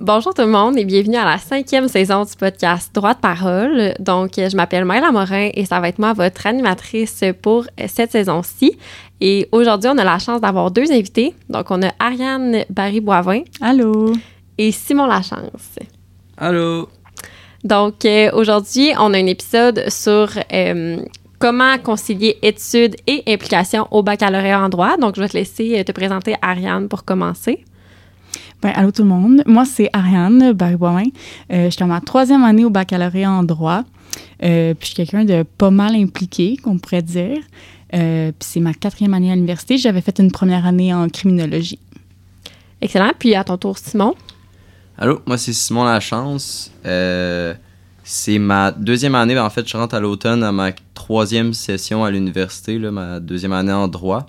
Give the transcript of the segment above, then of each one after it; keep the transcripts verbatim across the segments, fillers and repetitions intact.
Bonjour tout le monde et bienvenue à la cinquième saison du podcast Droit de parole. Donc, je m'appelle Maëla Morin et ça va être moi, votre animatrice pour cette saison-ci. Et aujourd'hui, on a la chance d'avoir deux invités. Donc, on a Ariane Barry-Boivin. Allô. Et Simon Lachance. Allô. Donc, euh, aujourd'hui, on a un épisode sur euh, comment concilier études et implications au baccalauréat en droit. Donc, je vais te laisser te présenter, Ariane, pour commencer. Ben, allô tout le monde. Moi, c'est Ariane Barry-Boivin. Euh, je suis en ma troisième année au baccalauréat en droit. Euh, puis je suis quelqu'un de pas mal impliqué, qu'on pourrait dire. Euh, puis c'est ma quatrième année à l'université. J'avais fait une première année en criminologie. Excellent. Puis à ton tour, Simon. Allô, moi c'est Simon Lachance. Euh, c'est ma deuxième année. En fait, je rentre à l'automne à ma troisième session à l'université, là, ma deuxième année en droit.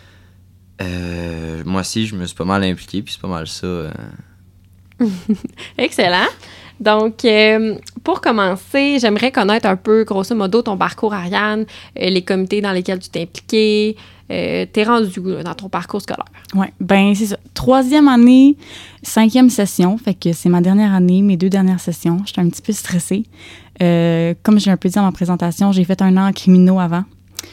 Euh, moi aussi, je me suis pas mal impliqué, puis c'est pas mal ça. Euh... Excellent. Donc, euh, pour commencer, j'aimerais connaître un peu, grosso modo, ton parcours, Ariane, euh, les comités dans lesquels tu t'es impliquée, euh, t'es rendu où dans ton parcours scolaire? Oui, ben c'est ça. Troisième année, cinquième session, fait que c'est ma dernière année, mes deux dernières sessions. J'étais un petit peu stressée. Euh, comme j'ai un peu dit dans ma présentation, j'ai fait un an en criminaux avant.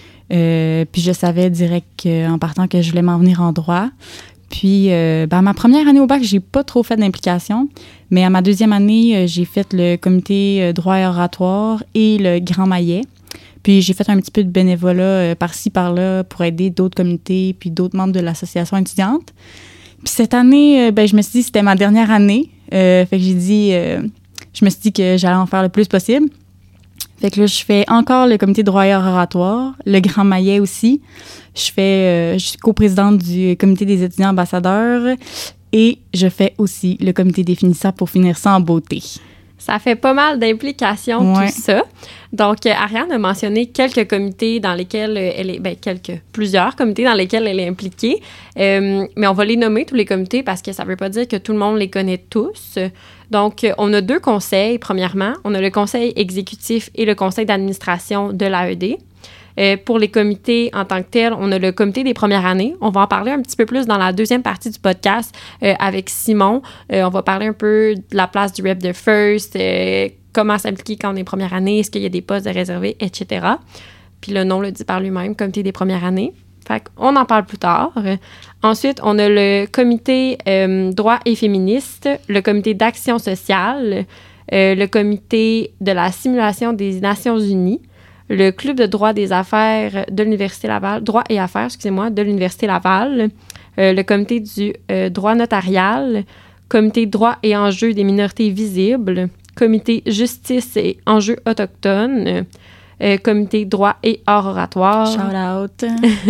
Euh, puis je savais direct euh, en partant que je voulais m'en venir en droit. Puis, euh, ben, à ma première année au bac, j'ai pas trop fait d'implication, mais à ma deuxième année, euh, j'ai fait le comité euh, droit et oratoire et le Grand Maillet. Puis j'ai fait un petit peu de bénévolat euh, par-ci, par-là pour aider d'autres comités puis d'autres membres de l'association étudiante. Puis cette année, euh, ben, je me suis dit que c'était ma dernière année. Euh, fait que j'ai dit, euh, je me suis dit que j'allais en faire le plus possible. Fait que là, je fais encore le comité droit et oratoire, le Grand Maillet aussi. Je fais, euh, je suis coprésidente du comité des étudiants ambassadeurs et je fais aussi le comité des finissants pour finir ça en beauté. Ça fait pas mal d'implications, ouais. tout ça. Donc, Ariane a mentionné quelques comités dans lesquels elle est, ben, quelques, plusieurs comités dans lesquels elle est impliquée. Euh, mais on va les nommer, tous les comités, parce que ça veut pas dire que tout le monde les connaît tous. Donc, on a deux conseils, premièrement. On a le conseil exécutif et le conseil d'administration de l'A E D. Euh, pour les comités en tant que tels, on a le comité des premières années. On va en parler un petit peu plus dans la deuxième partie du podcast euh, avec Simon. Euh, on va parler un peu de la place du rep de First, euh, comment s'impliquer quand on est première année, est-ce qu'il y a des postes de réservés, et cetera. Puis le nom le dit par lui-même, comité des premières années. Fait qu'on en parle plus tard. Euh, ensuite, on a le comité euh, droit et féministe, le comité d'action sociale, euh, le comité de la simulation des Nations unies, le club de droit des affaires de l'Université Laval, droit et affaires, excusez-moi, de l'Université Laval, euh, le comité du euh, droit notarial, comité droit et enjeux des minorités visibles, comité justice et enjeux autochtones, euh, comité droit et art oratoire. Shout out.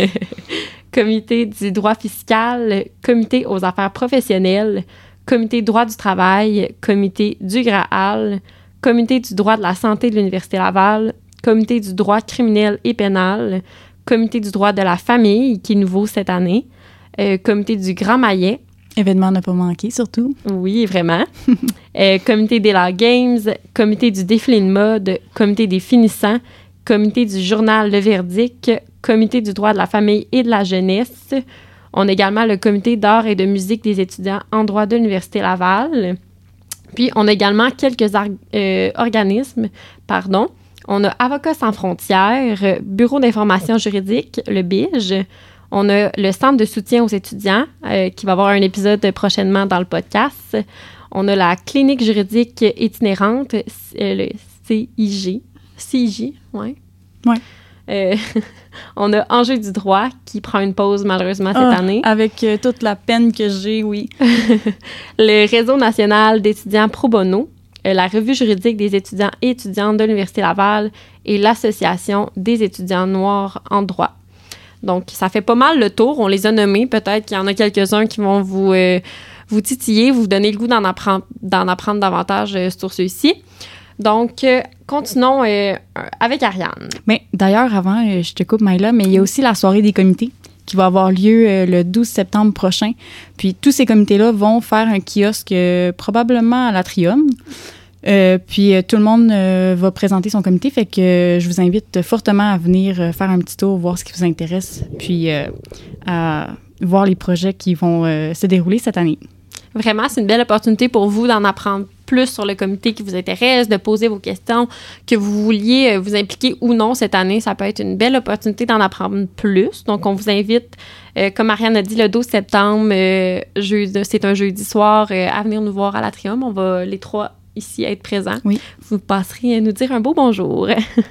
Comité du droit fiscal, comité aux affaires professionnelles, comité droit du travail, comité du Graal, comité du droit de la santé de l'Université Laval, comité du droit criminel et pénal, comité du droit de la famille, qui est nouveau cette année, euh, comité du Grand Maillet. Événement ne pas manquer, surtout. Oui, vraiment. euh, comité des Law Games, comité du défilé de mode, comité des finissants, comité du journal Le Verdict, comité du droit de la famille et de la jeunesse. On a également le comité d'art et de musique des étudiants en droit de l'Université Laval. Puis, on a également quelques ar- euh, organismes, pardon. On a Avocats sans frontières, Bureau d'information juridique, le B I J. On a le Centre de soutien aux étudiants, euh, qui va avoir un épisode prochainement dans le podcast. On a la Clinique juridique itinérante, euh, le C I G. C I J, oui. Oui. Euh, on a Enjeux du droit, qui prend une pause malheureusement cette oh, année. Avec euh, toute la peine que j'ai, oui. Le Réseau national d'étudiants pro bono, la Revue juridique des étudiants et étudiantes de l'Université Laval et l'Association des étudiants noirs en droit. Donc, ça fait pas mal le tour. On les a nommés. Peut-être qu'il y en a quelques-uns qui vont vous, euh, vous titiller, vous donner le goût d'en apprendre, d'en apprendre davantage euh, sur ceux-ci. Donc, euh, continuons euh, avec Ariane. Mais d'ailleurs, avant, euh, je te coupe, Maëla, mais il y a aussi la soirée des comités qui va avoir lieu euh, le douze septembre prochain. Puis, tous ces comités-là vont faire un kiosque euh, probablement à l'Atrium. Euh, puis euh, tout le monde euh, va présenter son comité, fait que euh, je vous invite fortement à venir euh, faire un petit tour, voir ce qui vous intéresse, puis euh, à voir les projets qui vont euh, se dérouler cette année. Vraiment, c'est une belle opportunité pour vous d'en apprendre plus sur le comité qui vous intéresse, de poser vos questions, que vous vouliez vous impliquer ou non cette année. Ça peut être une belle opportunité d'en apprendre plus. Donc, on vous invite, euh, comme Ariane a dit, le douze septembre, euh, jeudi, c'est un jeudi soir, euh, à venir nous voir à l'Atrium. On va les trois ici être présents. Oui. Vous passerez à nous dire un beau bonjour.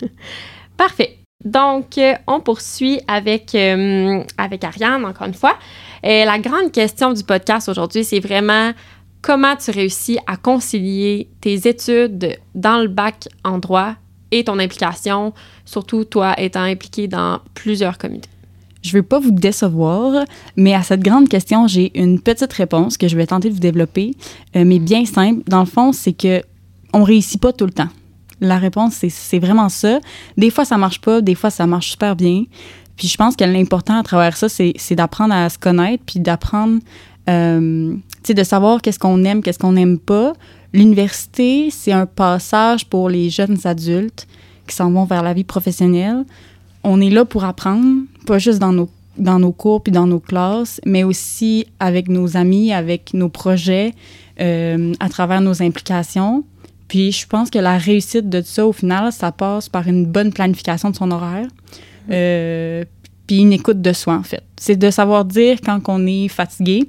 Parfait. Donc, euh, on poursuit avec, euh, avec Ariane, encore une fois. Euh, la grande question du podcast aujourd'hui, c'est vraiment comment tu réussis à concilier tes études dans le bac en droit et ton implication, surtout toi étant impliqué dans plusieurs comités. Je ne veux pas vous décevoir, mais à cette grande question, j'ai une petite réponse que je vais tenter de vous développer, euh, mais bien simple. Dans le fond, c'est que on réussit pas tout le temps. La réponse, c'est, c'est vraiment ça. Des fois, ça marche pas, des fois, ça marche super bien. Puis je pense que l'important à travers ça, c'est, c'est d'apprendre à se connaître, puis d'apprendre, euh, tu sais, de savoir qu'est-ce qu'on aime, qu'est-ce qu'on n'aime pas. L'université, c'est un passage pour les jeunes adultes qui s'en vont vers la vie professionnelle. On est là pour apprendre, pas juste dans nos, dans nos cours puis dans nos classes, mais aussi avec nos amis, avec nos projets, euh, à travers nos implications. Puis je pense que la réussite de ça, au final, ça passe par une bonne planification de son horaire, mmh. euh, puis une écoute de soi, en fait. C'est de savoir dire quand on est fatigué,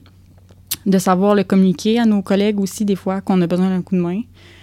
de savoir le communiquer à nos collègues aussi, des fois, qu'on a besoin d'un coup de main.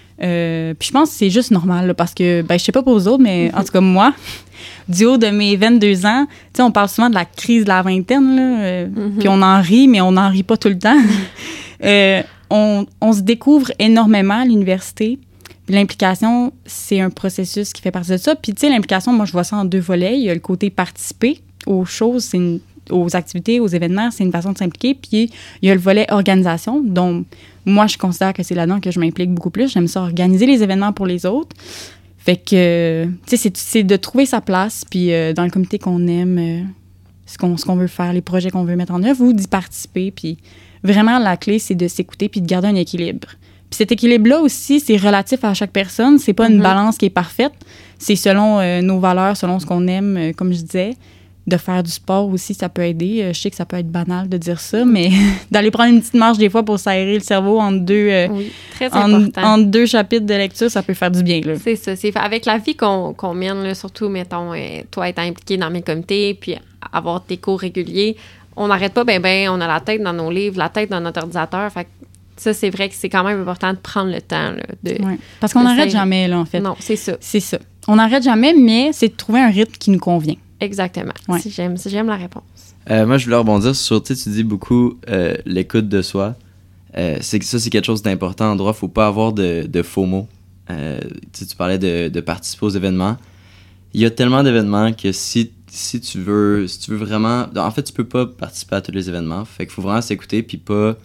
Euh, puis je pense que c'est juste normal, là, parce que, ben, je sais pas pour vous autres, mais en tout cas, moi, du haut de mes vingt-deux ans, tu sais, on parle souvent de la crise de la vingtaine, là, euh, mm-hmm. puis on en rit, mais on n'en rit pas tout le temps. euh, on, on se découvre énormément à l'université. Puis l'implication, c'est un processus qui fait partie de ça. Puis, tu sais, l'implication, moi, je vois ça en deux volets. Il y a le côté participer aux choses, c'est une, aux activités, aux événements, c'est une façon de s'impliquer. Puis, il y a le volet organisation, dont moi, je considère que c'est là-dedans que je m'implique beaucoup plus. J'aime ça, organiser les événements pour les autres. Fait que, tu sais, c'est, c'est de trouver sa place, puis euh, dans le comité qu'on aime, euh, ce, qu'on, ce qu'on veut faire, les projets qu'on veut mettre en œuvre, ou d'y participer. Puis vraiment, la clé, c'est de s'écouter puis de garder un équilibre. Puis cet équilibre-là aussi, c'est relatif à chaque personne. C'est pas mm-hmm. une balance qui est parfaite. C'est selon euh, nos valeurs, selon ce qu'on aime, euh, comme je disais. De faire du sport aussi, ça peut aider. Euh, je sais que ça peut être banal de dire ça, mais d'aller prendre une petite marche des fois pour s'aérer le cerveau entre deux, euh, oui, très en, important. entre deux chapitres de lecture, ça peut faire du bien. Là. C'est ça. C'est avec la vie qu'on, qu'on mène, là, surtout, mettons, euh, toi étant impliqué dans mes comités, puis avoir tes cours réguliers, on n'arrête pas, ben ben, on a la tête dans nos livres, la tête dans notre ordinateur. Fait que ça, c'est vrai que c'est quand même important de prendre le temps. Là, de, ouais. Parce qu'on n'arrête jamais, là, en fait. Non, c'est ça. C'est ça. On n'arrête jamais, mais c'est de trouver un rythme qui nous convient. Exactement. Ouais. Si, j'aime, si j'aime la réponse. Euh, moi, je voulais rebondir sur, tu sais, tu dis beaucoup euh, l'écoute de soi. Euh, c'est que ça, c'est quelque chose d'important en droit. Il ne faut pas avoir de, de faux mots. Euh, tu, tu parlais de, de participer aux événements. Il y a tellement d'événements que si, si, tu veux, si tu veux vraiment... En fait, tu ne peux pas participer à tous les événements. Fait qu'il faut vraiment s'écouter puis pas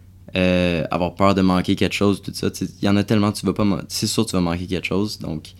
euh, avoir peur de manquer quelque chose, tout ça. Il y en a tellement, tu vas pas... C'est sûr que tu vas manquer quelque chose. Donc...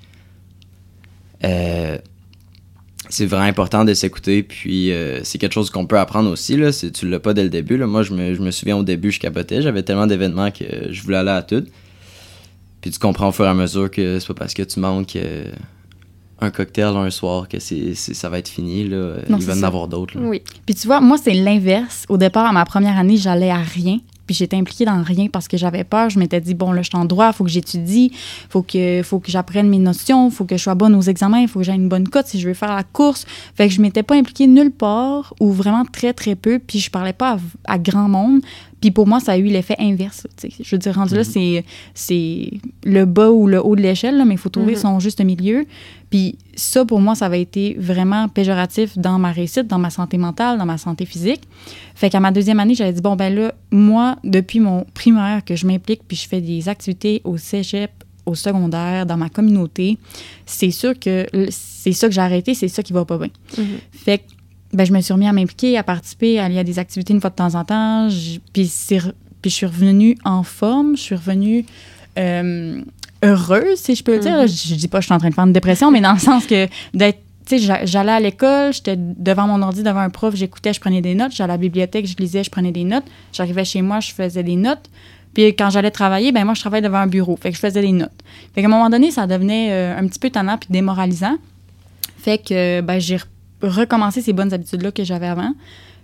Euh, c'est vraiment important de s'écouter, puis euh, c'est quelque chose qu'on peut apprendre aussi, là. C'est, tu l'as pas dès le début, là. Moi, je me, je me souviens au début, je capotais, j'avais tellement d'événements que je voulais aller à tout. Puis tu comprends au fur et à mesure que c'est pas parce que tu manques euh, un cocktail un soir que c'est, c'est, ça va être fini, là. Non, il va y en avoir d'autres, là. Oui. Puis tu vois, moi, c'est l'inverse. Au départ, à ma première année, j'allais à rien. Puis j'étais impliquée dans rien parce que j'avais peur. Je m'étais dit, bon, là, je suis en droit, il faut que j'étudie, il faut que, faut que j'apprenne mes notions, il faut que je sois bonne aux examens, il faut que j'aie une bonne cote si je veux faire la course. Fait que je m'étais pas impliquée nulle part ou vraiment très, très peu. Puis je parlais pas à, à grand monde. Puis pour moi, ça a eu l'effet inverse. T'sais. Je veux dire, rendu mm-hmm. là, c'est, c'est le bas ou le haut de l'échelle, là, mais il faut trouver mm-hmm. son juste milieu. Puis ça, pour moi, ça avait été vraiment péjoratif dans ma réussite, dans ma santé mentale, dans ma santé physique. Fait qu'à ma deuxième année, j'avais dit, bon, ben là, moi, depuis mon primaire, que je m'implique puis je fais des activités au cégep, au secondaire, dans ma communauté, c'est sûr que c'est ça que j'ai arrêté, c'est ça qui va pas bien. Mm-hmm. Fait que ben, je me suis remis à m'impliquer, à participer, à aller à des activités une fois de temps en temps. Je, puis, c'est, puis je suis revenue en forme, je suis revenue euh, heureuse, si je peux le dire. Mm-hmm. Je, je dis pas que je suis en train de faire une dépression, mais dans le sens que d'être, tu sais, j'allais à l'école, j'étais devant mon ordi, devant un prof, j'écoutais, je prenais des notes. J'allais à la bibliothèque, je lisais, je prenais des notes. J'arrivais chez moi, je faisais des notes. Puis quand j'allais travailler, ben moi, je travaillais devant un bureau. Fait que je faisais des notes. Fait qu'à un moment donné, ça devenait euh, un petit peu tannant puis démoralisant. Fait que, ben, j'ai recommencer ces bonnes habitudes-là que j'avais avant.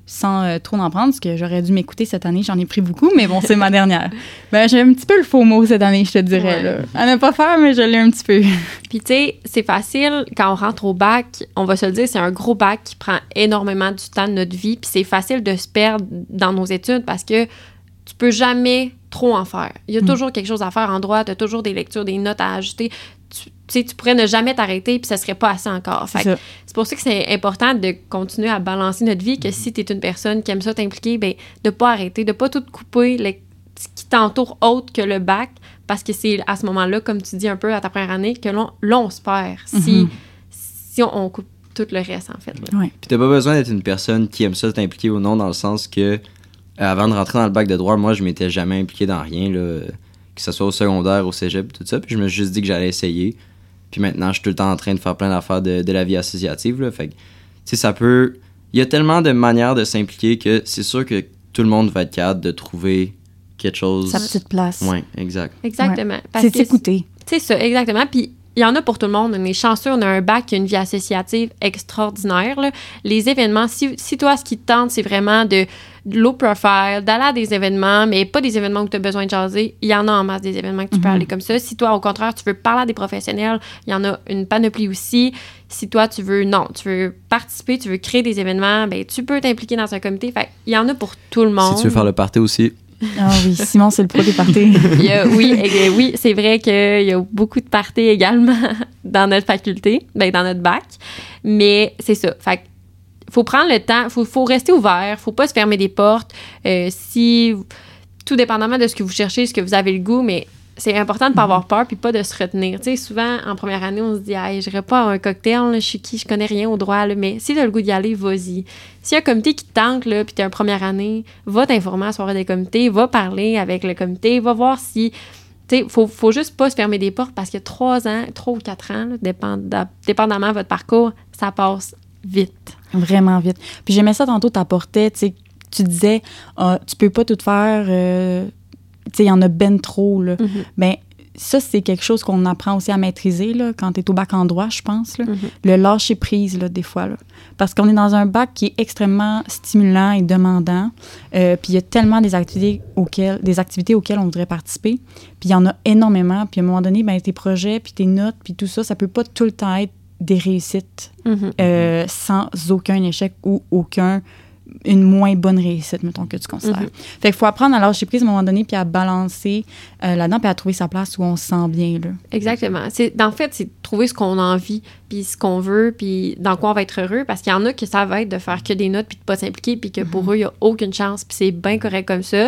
sans euh, trop en prendre, parce que j'aurais dû m'écouter cette année. J'en ai pris beaucoup, mais bon, c'est ma dernière. Ben, j'ai un petit peu le faux mot cette année, je te dirais. Ouais. Là. À ne pas faire, mais je l'ai un petit peu. Puis, tu sais, c'est facile, quand on rentre au bac, on va se le dire, c'est un gros bac qui prend énormément du temps de notre vie. Puis, c'est facile de se perdre dans nos études parce que tu peux jamais trop en faire. Il y a Mm. toujours quelque chose à faire en droit, tu as toujours des lectures, des notes à ajouter. Tu sais, tu pourrais ne jamais t'arrêter, puis ça serait pas assez encore. Fait C'est que ça. c'est pour ça que c'est important de continuer à balancer notre vie, que si tu es une personne qui aime ça t'impliquer, ben de pas arrêter, de pas tout couper le- ce qui t'entoure autre que le bac, parce que c'est à ce moment-là, comme tu dis un peu à ta première année, que l'on, là, on se perd. Si, Mhm. si on, on coupe tout le reste, en fait. là. Ouais. Puis t'as pas besoin d'être une personne qui aime ça t'impliquer ou non, dans le sens que euh, avant de rentrer dans le bac de droit, moi je m'étais jamais impliqué dans rien, là, que ce soit au secondaire, au cégep, tout ça. Puis je me suis juste dit que j'allais essayer. Puis maintenant, je suis tout le temps en train de faire plein d'affaires de, de la vie associative. Là. Fait que, tu sais, ça peut. Il y a tellement de manières de s'impliquer que c'est sûr que tout le monde va être capable de trouver quelque chose. Sa petite place. Ouais, exact. Exactement. Parce C'est que s'écouter. C'est ça, exactement. Puis il y en a pour tout le monde. On est chanceux, on a un bac qui a une vie associative extraordinaire. Là. Les événements, si, si toi, ce qui te tente, c'est vraiment de, de low profile, d'aller à des événements, mais pas des événements où tu as besoin de jaser, il y en a en masse des événements que tu peux Mhm. aller comme ça. Si toi, au contraire, tu veux parler à des professionnels, il y en a une panoplie aussi. Si toi, tu veux, non, tu veux participer, tu veux créer des événements, ben tu peux t'impliquer dans un comité. Fait il y en a pour tout le monde. Si tu veux faire le party aussi. Ah oui, Simon, c'est le pro des parties. Il y a- oui, et- oui, c'est vrai qu'il y a beaucoup de parties également dans notre faculté, ben, dans notre bac. Mais c'est ça. Fait que faut prendre le temps, faut, faut rester ouvert, faut pas se fermer des portes. Euh, si, tout dépendamment de ce que vous cherchez, ce que vous avez le goût, mais c'est important de pas avoir peur puis pas de se retenir. Tu sais, souvent, en première année, on se dit, hey, j'irai pas à un cocktail, là, je suis qui, je connais rien au droit, là. Mais si tu as le goût d'y aller, vas-y. S'il y a un comité qui te tente, là, puis tu es en première année, va t'informer à la soirée des comités, va parler avec le comité, va voir si. Tu sais, faut, faut juste pas se fermer des portes parce que trois ans, trois ou quatre ans, là, dépenda- dépendamment de votre parcours, ça passe vite. Vraiment vite. Puis j'aimais ça tantôt, t'apportais, tu sais, tu disais, ah, tu peux pas tout faire, euh, tu sais, il y en a ben trop, là. Mhm. Ben ça, c'est quelque chose qu'on apprend aussi à maîtriser, là, quand t'es au bac en droit, je pense, là. Mhm. Le lâcher-prise, là, des fois, là. Parce qu'on est dans un bac qui est extrêmement stimulant et demandant, euh, puis il y a tellement des activités auxquelles, des activités auxquelles on voudrait participer, puis il y en a énormément, puis à un moment donné, ben tes projets, puis tes notes, puis tout ça, ça peut pas tout le temps être des réussites Mhm. euh, sans aucun échec ou aucun une moins bonne réussite, mettons, que tu considères. Mhm. Fait qu'il faut apprendre à lâcher prise à un moment donné puis à balancer euh, là-dedans puis à trouver sa place où on se sent bien, là. Exactement. C'est, en fait, c'est de trouver ce qu'on a envie, puis ce qu'on veut, puis dans quoi on va être heureux, parce qu'il y en a que ça va être de faire que des notes, puis de pas s'impliquer, puis que pour eux, il n'y a aucune chance, puis c'est bien correct comme ça.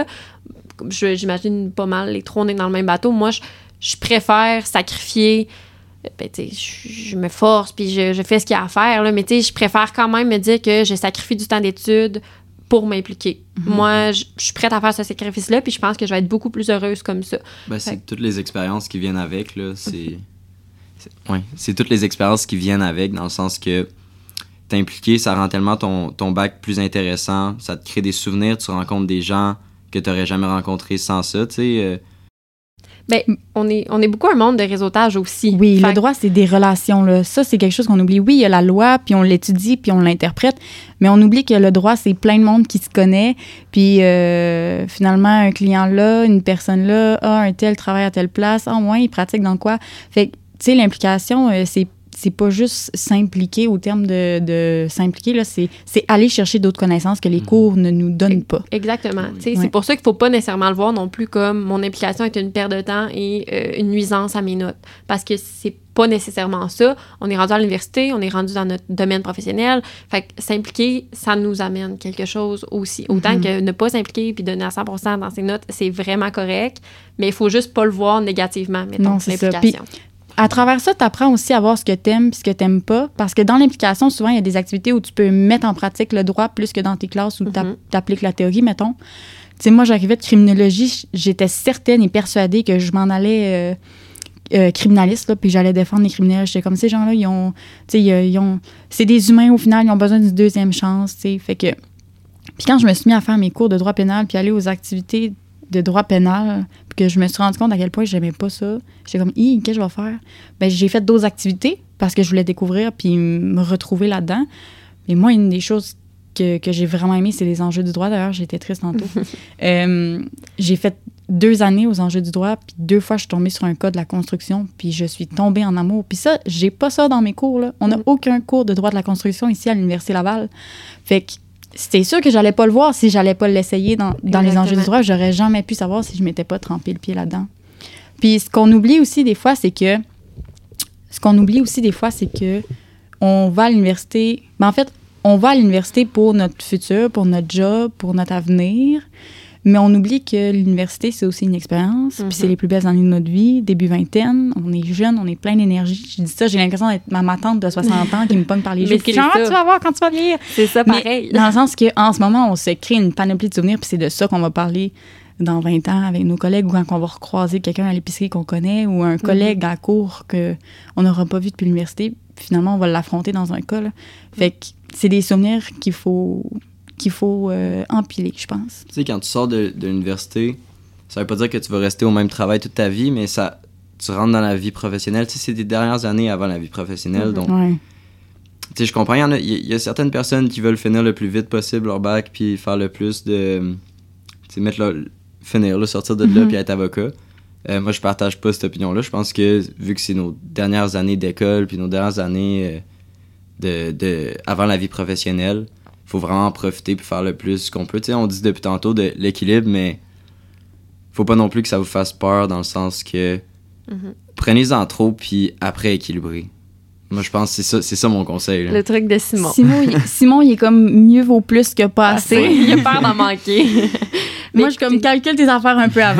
Je, j'imagine pas mal, les trois, on est dans le même bateau. Moi, je, je préfère sacrifier... Ben, tu sais, je, je me force, puis je, je fais ce qu'il y a à faire, là, mais tu sais, je préfère quand même me dire que je sacrifie du temps d'études pour m'impliquer. Mhm. Moi, je, je suis prête à faire ce sacrifice-là, puis je pense que je vais être beaucoup plus heureuse comme ça. Ben, c'est Fait- toutes les expériences qui viennent avec, là. C'est. c'est- Ouais, c'est toutes les expériences qui viennent avec, dans le sens que t'impliquer, ça rend tellement ton, ton bac plus intéressant, ça te crée des souvenirs, tu rencontres des gens que t'aurais jamais rencontrés sans ça, tu sais. euh, Ben, on est, on est beaucoup un monde de réseautage aussi. Oui, Fait le droit, c'est des relations, là. Ça, c'est quelque chose qu'on oublie. Oui, il y a la loi, puis on l'étudie, puis on l'interprète, mais on oublie que le droit, c'est plein de monde qui se connaît, puis euh, finalement, un client là, une personne là, ah, un tel travaille à telle place, ah, ouais, il pratique dans quoi? Fait que, tu sais, l'implication, euh, c'est c'est pas juste s'impliquer au terme de, de s'impliquer, là, c'est, c'est aller chercher d'autres connaissances que les cours ne nous donnent pas. Exactement. Tu sais, Ouais. C'est pour ça qu'il ne faut pas nécessairement le voir non plus comme mon implication est une perte de temps et euh, une nuisance à mes notes. Parce que c'est pas nécessairement ça. On est rendu à l'université, on est rendu dans notre domaine professionnel. Fait que s'impliquer, ça nous amène quelque chose aussi. Autant Mhm. que ne pas s'impliquer puis donner à cent pour cent dans ses notes, c'est vraiment correct. Mais il faut juste pas le voir négativement, mettons, Non, c'est ça. l'implication. À travers ça, tu apprends aussi à voir ce que tu aimes et ce que tu n'aimes pas. Parce que dans l'implication, souvent, il y a des activités où tu peux mettre en pratique le droit plus que dans tes classes où tu Mhm. appliques la théorie, mettons. Tu sais, moi, j'arrivais de criminologie, j'étais certaine et persuadée que je m'en allais euh, euh, criminaliste, là, puis j'allais défendre les criminels. J'étais comme, ces gens-là, ils ont... Tu sais, ils, ils ont... C'est des humains, au final, ils ont besoin d'une deuxième chance, tu sais. Fait que... Puis quand je me suis mis à faire mes cours de droit pénal puis aller aux activités de droit pénal, puis que je me suis rendu compte à quel point j'aimais pas ça. J'étais comme, hi, qu'est-ce que je vais faire? Ben, j'ai fait d'autres activités parce que je voulais découvrir puis me retrouver là-dedans. Mais moi, une des choses que, que j'ai vraiment aimé, c'est les enjeux du droit. D'ailleurs, j'étais triste tantôt. euh, j'ai fait deux années aux enjeux du droit, puis deux fois, je suis tombée sur un cas de la construction, puis je suis tombée en amour. Puis ça, j'ai pas ça dans mes cours, là. On n'a mm. aucun cours de droit de la construction ici à l'Université Laval. Fait que c'était sûr que j'allais pas le voir si j'allais pas l'essayer dans, dans les enjeux du droit. J'aurais jamais pu savoir si je m'étais pas trempé le pied là-dedans. Puis ce qu'on oublie aussi des fois, c'est que... Ce qu'on oublie aussi des fois, c'est que on va à l'université... Ben en fait, on va à l'université pour notre futur, pour notre job, pour notre avenir. Mais on oublie que l'université, c'est aussi une expérience. Mm-hmm. Puis c'est les plus belles années de notre vie, début vingtaine. On est jeune, on est plein d'énergie. Je dis ça, j'ai l'impression d'être ma, ma tante de soixante ans qui me pogne par les joues. Qui genre, ah, tu vas voir quand tu vas vieillir. C'est ça, pareil. Mais dans le sens qu'en ce moment, on se crée une panoplie de souvenirs. Puis c'est de ça qu'on va parler dans vingt ans avec nos collègues ou quand on va recroiser quelqu'un à l'épicerie qu'on connaît ou un collègue mm-hmm. à la cour qu'on n'aura pas vu depuis l'université. Puis finalement, on va l'affronter dans un cas. Là. Fait que c'est des souvenirs qu'il faut... qu'il faut euh, empiler, je pense. Tu sais, quand tu sors de, de l'université, ça veut pas dire que tu vas rester au même travail toute ta vie, mais ça, tu rentres dans la vie professionnelle. Tu sais, c'est des dernières années avant la vie professionnelle, mm-hmm. donc... Ouais. Tu sais, je comprends, il y, en a, il y a certaines personnes qui veulent finir le plus vite possible leur bac, puis faire le plus de... Tu sais, mettre leur... finir, là, sortir de mm-hmm. là, puis être avocat. Euh, moi, je partage pas cette opinion-là. Je pense que, vu que c'est nos dernières années d'école, puis nos dernières années euh, de, de... avant la vie professionnelle, faut vraiment en profiter puis faire le plus qu'on peut. Tu sais, on dit depuis tantôt de l'équilibre, mais faut pas non plus que ça vous fasse peur dans le sens que mm-hmm. prenez-en trop puis après équilibrer. Moi, je pense que c'est ça, c'est ça mon conseil. Là. Le truc de Simon. Simon, il, Simon, il est comme mieux vaut plus que pas assez. assez. Il a peur d'en manquer. Moi, je comme calcule tes affaires un peu avant.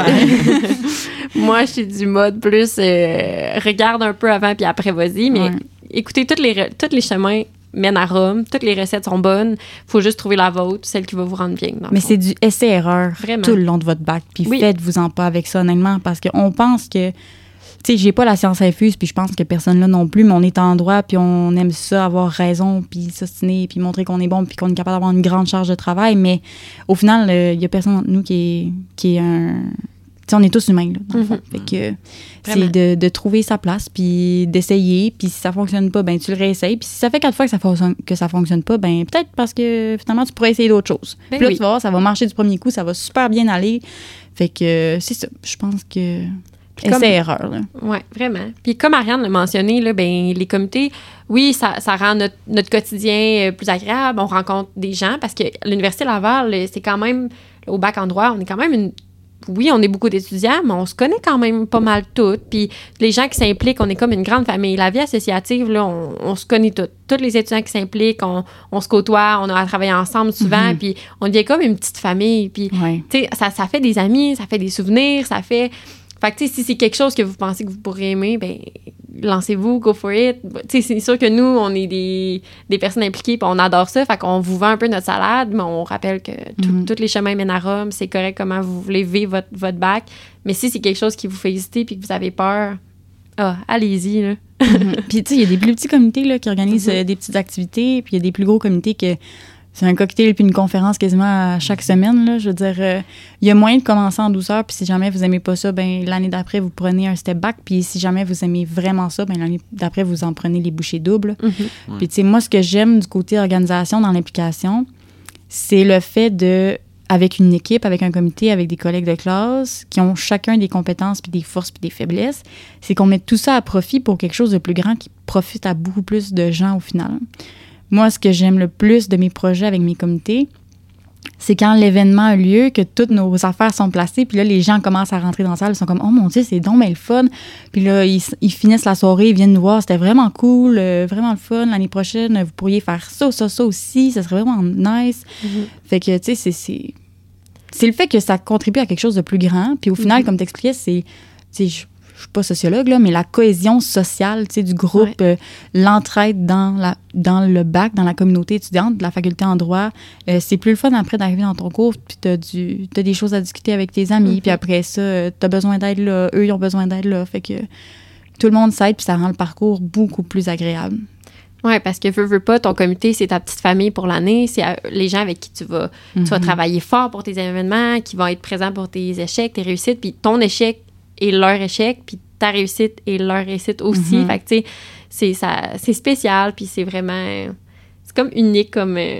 Moi, je suis du mode plus euh, regarde un peu avant puis après vas-y, mais ouais. écoutez tous les, tous les chemins mène à Rome. Toutes les recettes sont bonnes. Il faut juste trouver la vôtre, celle qui va vous rendre bien. Mais c'est du essai-erreur Vraiment. Tout le long de votre bac. Puis oui. faites-vous-en pas avec ça, honnêtement, parce qu'on pense que... Tu sais, j'ai pas la science infuse, puis je pense que personne là non plus, mais on est en droit, puis on aime ça, avoir raison, puis s'ostiner, puis montrer qu'on est bon, puis qu'on est capable d'avoir une grande charge de travail. Mais au final, il euh, y a personne d'entre nous qui est, qui est un... Tu sais, on est tous humains, là, dans le fond. Fait que c'est de, de trouver sa place, puis d'essayer. Puis si ça fonctionne pas, ben tu le réessayes. Puis si ça fait quatre fois que ça, fonctionne, que ça fonctionne pas, ben peut-être parce que finalement, tu pourrais essayer d'autres choses. Ben puis là, oui. tu vas voir, ça va marcher du premier coup, ça va super bien aller. Fait que c'est ça. Je pense que essai-erreur, là. Oui, vraiment. Puis comme Ariane l'a mentionné, là, ben les comités, oui, ça, ça rend notre, notre quotidien plus agréable. On rencontre des gens parce que l'Université Laval, c'est quand même, au bac en droit, on est quand même une... Oui, on est beaucoup d'étudiants, mais on se connaît quand même pas mal toutes. Puis les gens qui s'impliquent, on est comme une grande famille. La vie associative, là, on, on se connaît toutes. Tous les étudiants qui s'impliquent, on, on se côtoie, on a à travailler ensemble souvent, mm-hmm. puis on devient comme une petite famille. Puis, ouais. tu sais, ça, ça fait des amis, ça fait des souvenirs, ça fait... Fait que, tu sais, si c'est quelque chose que vous pensez que vous pourrez aimer, ben lancez-vous, go for it. Tu sais, c'est sûr que nous, on est des, des personnes impliquées, puis on adore ça. Fait qu'on vous vend un peu notre salade, mais on rappelle que tous mm-hmm. les chemins mènent à Rome. C'est correct comment vous voulez vivre votre, votre bac. Mais si c'est quelque chose qui vous fait hésiter puis que vous avez peur, ah, allez-y, là. mm-hmm. Puis, tu sais, il y a des plus petits comités là, qui organisent mm-hmm. euh, des petites activités, puis il y a des plus gros comités que... C'est un cocktail puis une conférence quasiment à chaque semaine. Là. Je veux dire, il euh, y a moyen de commencer en douceur. Puis si jamais vous n'aimez pas ça, ben l'année d'après, vous prenez un step back. Puis si jamais vous aimez vraiment ça, ben l'année d'après, vous en prenez les bouchées doubles. Mm-hmm. Ouais. Puis tu sais, moi, ce que j'aime du côté organisation dans l'implication, c'est le fait de, avec une équipe, avec un comité, avec des collègues de classe qui ont chacun des compétences puis des forces puis des faiblesses, c'est qu'on met tout ça à profit pour quelque chose de plus grand qui profite à beaucoup plus de gens au final. Moi, ce que j'aime le plus de mes projets avec mes comités, c'est quand l'événement a lieu, que toutes nos affaires sont placées, puis là, les gens commencent à rentrer dans la salle, ils sont comme « Oh mon Dieu, c'est donc bien le fun! » Puis là, ils, ils finissent la soirée, ils viennent nous voir, c'était vraiment cool, euh, vraiment le fun. L'année prochaine, vous pourriez faire ça, ça, ça aussi, ça serait vraiment nice. Mm-hmm. Fait que, tu sais, c'est, c'est, c'est le fait que ça contribue à quelque chose de plus grand. Puis au final, mm-hmm. comme t'expliquais, c'est... Tu sais, je suis pas sociologue, là, mais la cohésion sociale, tu sais, du groupe, ouais. euh, l'entraide dans, la, dans le bac, dans la communauté étudiante de la faculté en droit, euh, c'est plus le fun après d'arriver dans ton cours, puis t'as, du, t'as des choses à discuter avec tes amis, mm-hmm. puis après ça, euh, t'as besoin d'aide là, eux, ils ont besoin d'aide là, fait que tout le monde s'aide, puis ça rend le parcours beaucoup plus agréable. Oui, parce que veux, veux pas, ton comité, c'est ta petite famille pour l'année, c'est les gens avec qui tu vas, mm-hmm. tu vas travailler fort pour tes événements, qui vont être présents pour tes échecs, tes réussites, puis ton échec et leur échec, puis ta réussite et leur réussite aussi. Mm-hmm. Fait que, tu sais, c'est, ça, c'est spécial, puis c'est vraiment... C'est comme unique comme, euh,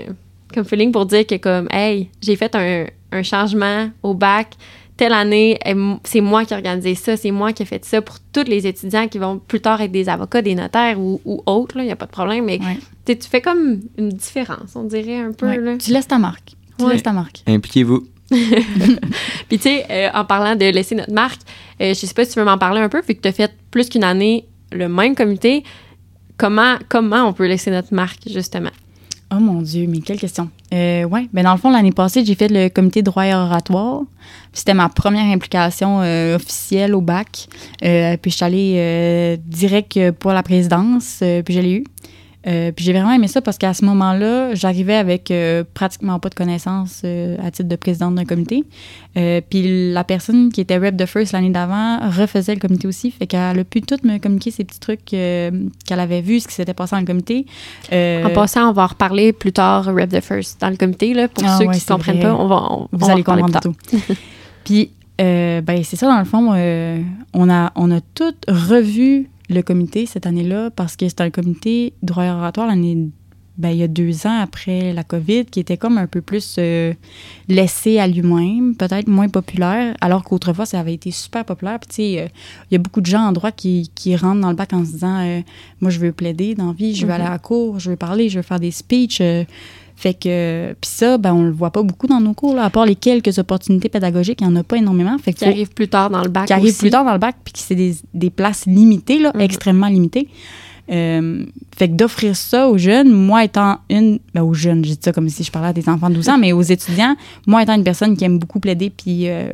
comme feeling pour dire que, comme, hey, j'ai fait un, un changement au bac, telle année, c'est moi qui ai organisé ça, c'est moi qui ai fait ça pour tous les étudiants qui vont plus tard être des avocats, des notaires ou, ou autres, il n'y a pas de problème, mais ouais. tu fais comme une différence, on dirait un peu. Ouais. Là. Tu laisses ta marque. Tu ouais. laisses ta marque. Impliquez-vous. Puis tu sais, euh, en parlant de laisser notre marque, euh, je sais pas si tu veux m'en parler un peu, vu que tu as fait plus qu'une année le même comité, comment, comment on peut laisser notre marque, justement? Oh mon Dieu, mais quelle question. Euh, oui, ben dans le fond, l'année passée, j'ai fait le comité droit et oratoire. C'était ma première implication euh, officielle au bac. Euh, puis je suis allée euh, direct pour la présidence, euh, puis je l'ai eu. Euh, puis j'ai vraiment aimé ça parce qu'à ce moment-là, j'arrivais avec euh, pratiquement pas de connaissances euh, à titre de présidente d'un comité. Euh, puis la personne qui était rep de First l'année d'avant refaisait le comité aussi. Fait qu'elle a pu tout me communiquer ces petits trucs euh, qu'elle avait vus, ce qui s'était passé dans le comité. Euh, en passant, on va en reparler plus tard, rep de First, dans le comité. Là, pour ah, ceux ouais, qui ne comprennent vrai. pas, on va on, Vous on allez va comprendre tout. Puis, euh, ben, c'est ça, dans le fond, euh, on, a, on a tout revu le comité cette année-là parce que c'était un comité droit et oratoire l'année, ben, il y a deux ans après la COVID qui était comme un peu plus euh, laissé à lui-même, peut-être moins populaire, alors qu'autrefois, ça avait été super populaire. Puis, tu sais, euh, il y a beaucoup de gens en droit qui, qui rentrent dans le bac en se disant euh, « Moi, je veux plaider dans la vie, je veux mm-hmm. aller à la cour, je veux parler, je veux faire des speeches. Euh, » Fait que, puis ça, ben, on le voit pas beaucoup dans nos cours, là, à part les quelques opportunités pédagogiques, il n'y en a pas énormément. Fait que qui faut, arrivent plus tard dans le bac Qui arrivent plus tard dans le bac, puis que c'est des, des places limitées, là, mm-hmm. extrêmement limitées. Euh, fait que d'offrir ça aux jeunes, moi étant une... Ben, aux jeunes, je dis ça comme si je parlais à des enfants de douze ans, mais aux étudiants, moi étant une personne qui aime beaucoup plaider, puis euh,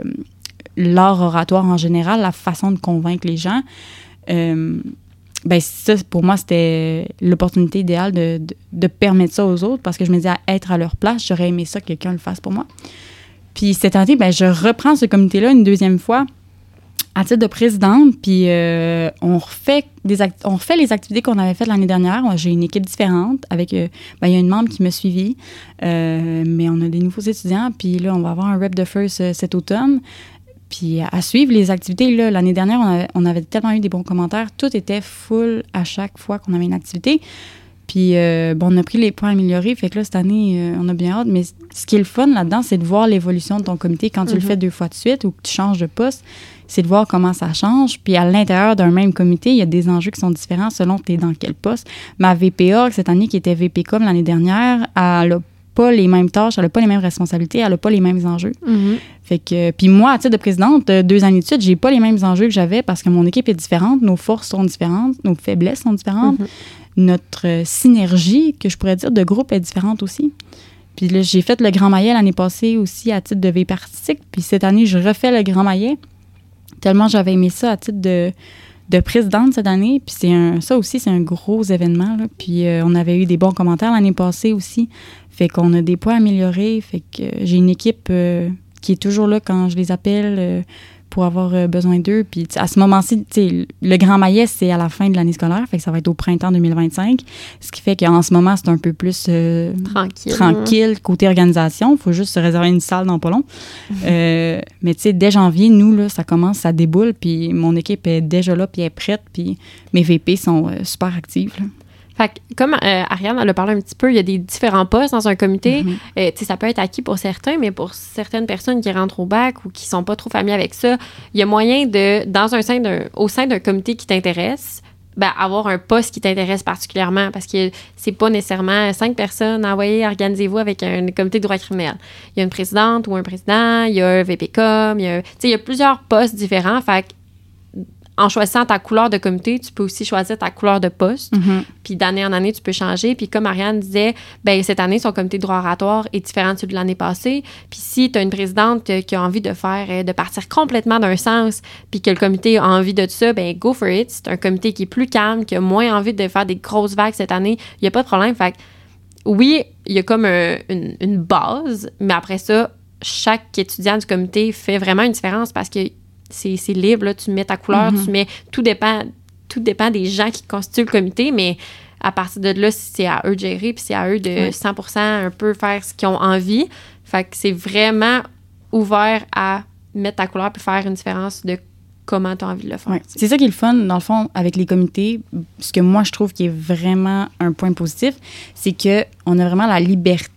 l'art oratoire en général, la façon de convaincre les gens... Euh, ben ça, pour moi, c'était l'opportunité idéale de, de, de permettre ça aux autres parce que je me disais, à être à leur place, j'aurais aimé ça que quelqu'un le fasse pour moi. Puis cette année, ben, je reprends ce comité-là une deuxième fois à titre de présidente, puis euh, on, refait des act- on refait les activités qu'on avait faites l'année dernière. J'ai une équipe différente avec, euh, ben, il y a une membre qui me suivit, euh, mais on a des nouveaux étudiants, puis là, on va avoir un rep de First euh, cet automne. Puis à suivre les activités, là, l'année dernière, on avait, on avait tellement eu des bons commentaires. Tout était full à chaque fois qu'on avait une activité. Puis euh, bon, on a pris les points améliorés. Fait que là, cette année, euh, on a bien hâte. Mais ce qui est le fun là-dedans, c'est de voir l'évolution de ton comité quand tu mm-hmm. le fais deux fois de suite ou que tu changes de poste. C'est de voir comment ça change. Puis à l'intérieur d'un même comité, il y a des enjeux qui sont différents selon tu es dans quel poste. Ma V P A, cette année, qui était V P Com l'année dernière, elle a pas les mêmes tâches, elle n'a pas les mêmes responsabilités, elle n'a pas les mêmes enjeux. Mm-hmm. Fait que, puis moi, à titre de présidente, deux années de suite, j'ai pas les mêmes enjeux que j'avais parce que mon équipe est différente, nos forces sont différentes, nos faiblesses sont différentes, mm-hmm. notre euh, synergie, que je pourrais dire, de groupe est différente aussi. Puis là, j'ai fait le Grand Maillet l'année passée aussi à titre de V P artistique, puis cette année, je refais le Grand Maillet, tellement j'avais aimé ça à titre de... de présidente cette année, puis c'est un, ça aussi, c'est un gros événement, là. Puis euh, on avait eu des bons commentaires l'année passée aussi, fait qu'on a des points améliorés, fait que euh, j'ai une équipe euh, qui est toujours là quand je les appelle euh, pour avoir euh, besoin d'eux, puis à ce moment-ci, le Grand Maillet, c'est à la fin de l'année scolaire, fait que ça va être au printemps deux mille vingt-cinq, ce qui fait qu'en ce moment, c'est un peu plus euh, tranquille. tranquille côté organisation, il faut juste se réserver une salle dans pas long. Mm-hmm. Euh, mais tu sais, dès janvier, nous, là, ça commence, ça déboule, puis mon équipe est déjà là, puis elle est prête, puis mes V P sont euh, super actives, là. Fait que, comme euh, Ariane en a parlé un petit peu, il y a des différents postes dans un comité. Mm-hmm. Euh, tu sais, ça peut être acquis pour certains, mais pour certaines personnes qui rentrent au bac ou qui sont pas trop familières avec ça, il y a moyen de, dans un sein d'un, au sein d'un comité qui t'intéresse, ben, avoir un poste qui t'intéresse particulièrement parce que c'est pas nécessairement cinq personnes envoyées, organisez-vous avec un comité de droit criminel. Il y a une présidente ou un président, il y a un V P Com, il y a, tu sais, il y a plusieurs postes différents. Fait que, en choisissant ta couleur de comité, tu peux aussi choisir ta couleur de poste. Mm-hmm. Puis d'année en année, tu peux changer. Puis comme Ariane disait, ben cette année, son comité de droit oratoire est différent de celui de l'année passée. Puis si tu as une présidente qui a envie de faire, de partir complètement d'un sens, puis que le comité a envie de tout ça, ben go for it. C'est un comité qui est plus calme, qui a moins envie de faire des grosses vagues cette année. Il n'y a pas de problème. Fait que, oui, il y a comme un, une, une base, mais après ça, chaque étudiant du comité fait vraiment une différence parce que C'est, c'est libre, là, tu mets ta couleur, mm-hmm. tu mets... Tout dépend, tout dépend des gens qui constituent le comité, mais à partir de là, c'est à eux de gérer, puis c'est à eux de oui. cent pour cent un peu faire ce qu'ils ont envie. Fait que c'est vraiment ouvert à mettre ta couleur puis faire une différence de comment tu as envie de le faire. Oui. C'est ça qui est le fun, dans le fond, avec les comités. Ce que moi, je trouve qui est vraiment un point positif, c'est qu'on a vraiment la liberté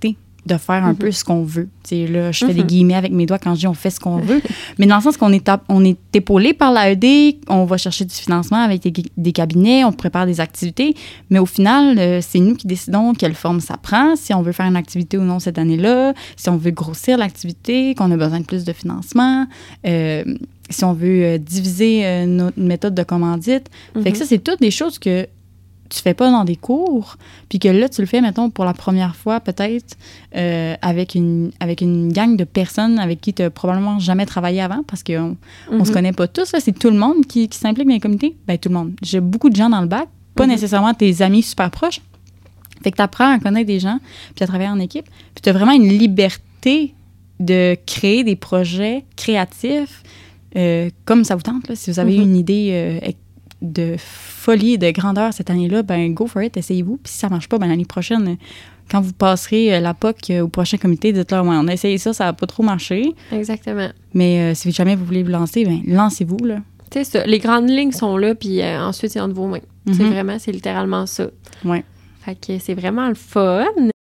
de faire un Mm-hmm. peu ce qu'on veut. T'sais, là, je fais Mm-hmm. des guillemets avec mes doigts quand je dis on fait ce qu'on veut, mais dans le sens qu'on est, ap- on est épaulé par l'A E D, on va chercher du financement avec des, des cabinets, on prépare des activités, mais au final, euh, c'est nous qui décidons quelle forme ça prend, si on veut faire une activité ou non cette année-là, si on veut grossir l'activité, qu'on a besoin de plus de financement, euh, si on veut euh, diviser euh, notre méthode de commandite. Mm-hmm. Fait que ça, c'est toutes des choses que tu fais pas dans des cours, puis que là, tu le fais, mettons, pour la première fois, peut-être, euh, avec, une, avec une gang de personnes avec qui tu n'as probablement jamais travaillé avant, parce qu'on on Mm-hmm. se connaît pas tous. Là. C'est tout le monde qui, qui s'implique dans les comités. Ben tout le monde. J'ai beaucoup de gens dans le bac, pas Mm-hmm. nécessairement tes amis super proches. Fait que tu apprends à connaître des gens, puis à travailler en équipe. Puis tu as vraiment une liberté de créer des projets créatifs euh, comme ça vous tente. Là. Si vous avez Mm-hmm. une idée euh, de folie et de grandeur cette année-là, ben go for it, essayez-vous. Puis si ça marche pas, ben l'année prochaine, quand vous passerez euh, la P O C euh, au prochain comité, dites-leur, ouais, on a essayé ça, ça n'a pas trop marché. Exactement. Mais euh, si jamais vous voulez vous lancer, ben lancez-vous, là. Tu sais, ça, les grandes lignes sont là, puis euh, ensuite, c'est entre vos mains. C'est Mhm. vraiment, c'est littéralement ça. Ouais. Fait que c'est vraiment le fun.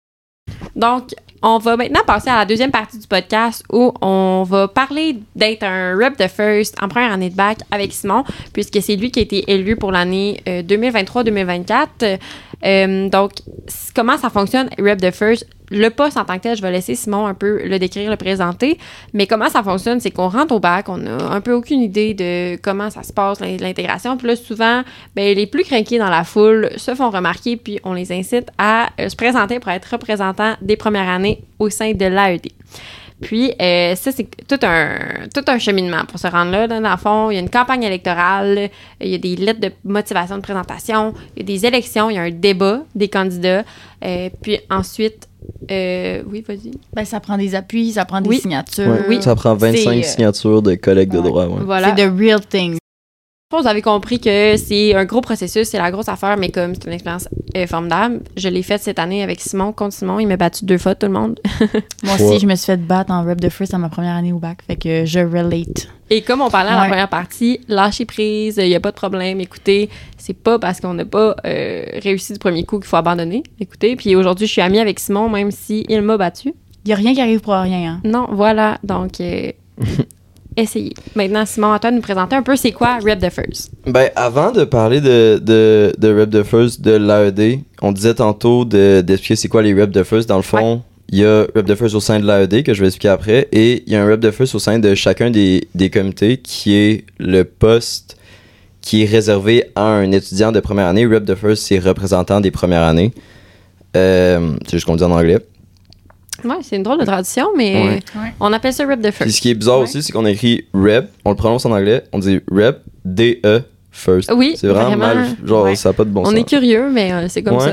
Donc, on va maintenant passer à la deuxième partie du podcast où on va parler d'être un rep de first en première année de bac avec Simon, puisque c'est lui qui a été élu pour l'année euh, deux mille vingt-trois deux mille vingt-quatre. Euh, donc, c- comment ça fonctionne, rep de first? Le poste en tant que tel, je vais laisser Simon un peu le décrire, le présenter. Mais comment ça fonctionne, c'est qu'on rentre au bac, on a un peu aucune idée de comment ça se passe, l'in- l'intégration. Puis là, souvent, ben, les plus crinqués dans la foule se font remarquer, puis on les incite à euh, se présenter pour être représentants des premières années au sein de l'A E D. Puis, euh, ça, c'est tout un, tout un cheminement pour se rendre là. Dans le fond, il y a une campagne électorale, il y a des lettres de motivation de présentation, il y a des élections, il y a un débat des candidats. Euh, puis ensuite, euh, oui, vas-y. Ben, ça prend des appuis, ça prend des Oui. signatures. Ouais. Oui. Ça prend vingt-cinq C'est, euh, signatures de collègues de ouais. droit. Ouais. Voilà. C'est the real thing. Vous avez compris que c'est un gros processus, c'est la grosse affaire, mais comme c'est une expérience euh, formidable, je l'ai faite cette année avec Simon, contre Simon. Il m'a battu deux fois, tout le monde. Moi aussi, Ouais. je me suis fait battre en rep de first à ma première année au bac. Fait que je relate. Et comme on parlait à la Ouais. première partie, lâcher prise, il n'y a pas de problème. Écoutez, c'est pas parce qu'on n'a pas euh, réussi du premier coup qu'il faut abandonner. Écoutez, puis aujourd'hui, je suis amie avec Simon, même s'il m'a battu. Il n'y a rien qui arrive pour rien. Hein? Non, voilà. Donc, euh, essayez. Maintenant, Simon, à toi de nous présenter un peu c'est quoi Rep the First. Ben, avant de parler de, de, de Rep the First de l'A E D, on disait tantôt de, d'expliquer c'est quoi les Rep the First. Dans le fond, il y a Rep the First au sein de l'A E D que je vais expliquer après, et il y a un Rep the First au sein de chacun des, des comités qui est le poste qui est réservé à un étudiant de première année. Rep the First, c'est représentant des premières années. Euh, c'est juste qu'on le dit en anglais. Ouais, c'est une drôle de traduction, mais Ouais. Ouais. on appelle ça Rep the Puis First. ce qui est bizarre Ouais. aussi, c'est qu'on écrit Rep, on le prononce en anglais, on dit Rep, D-E, First. Oui, c'est vraiment, vraiment. mal, genre Ouais. ça n'a pas de bon on sens. est curieux, mais euh, c'est comme Ouais. ça.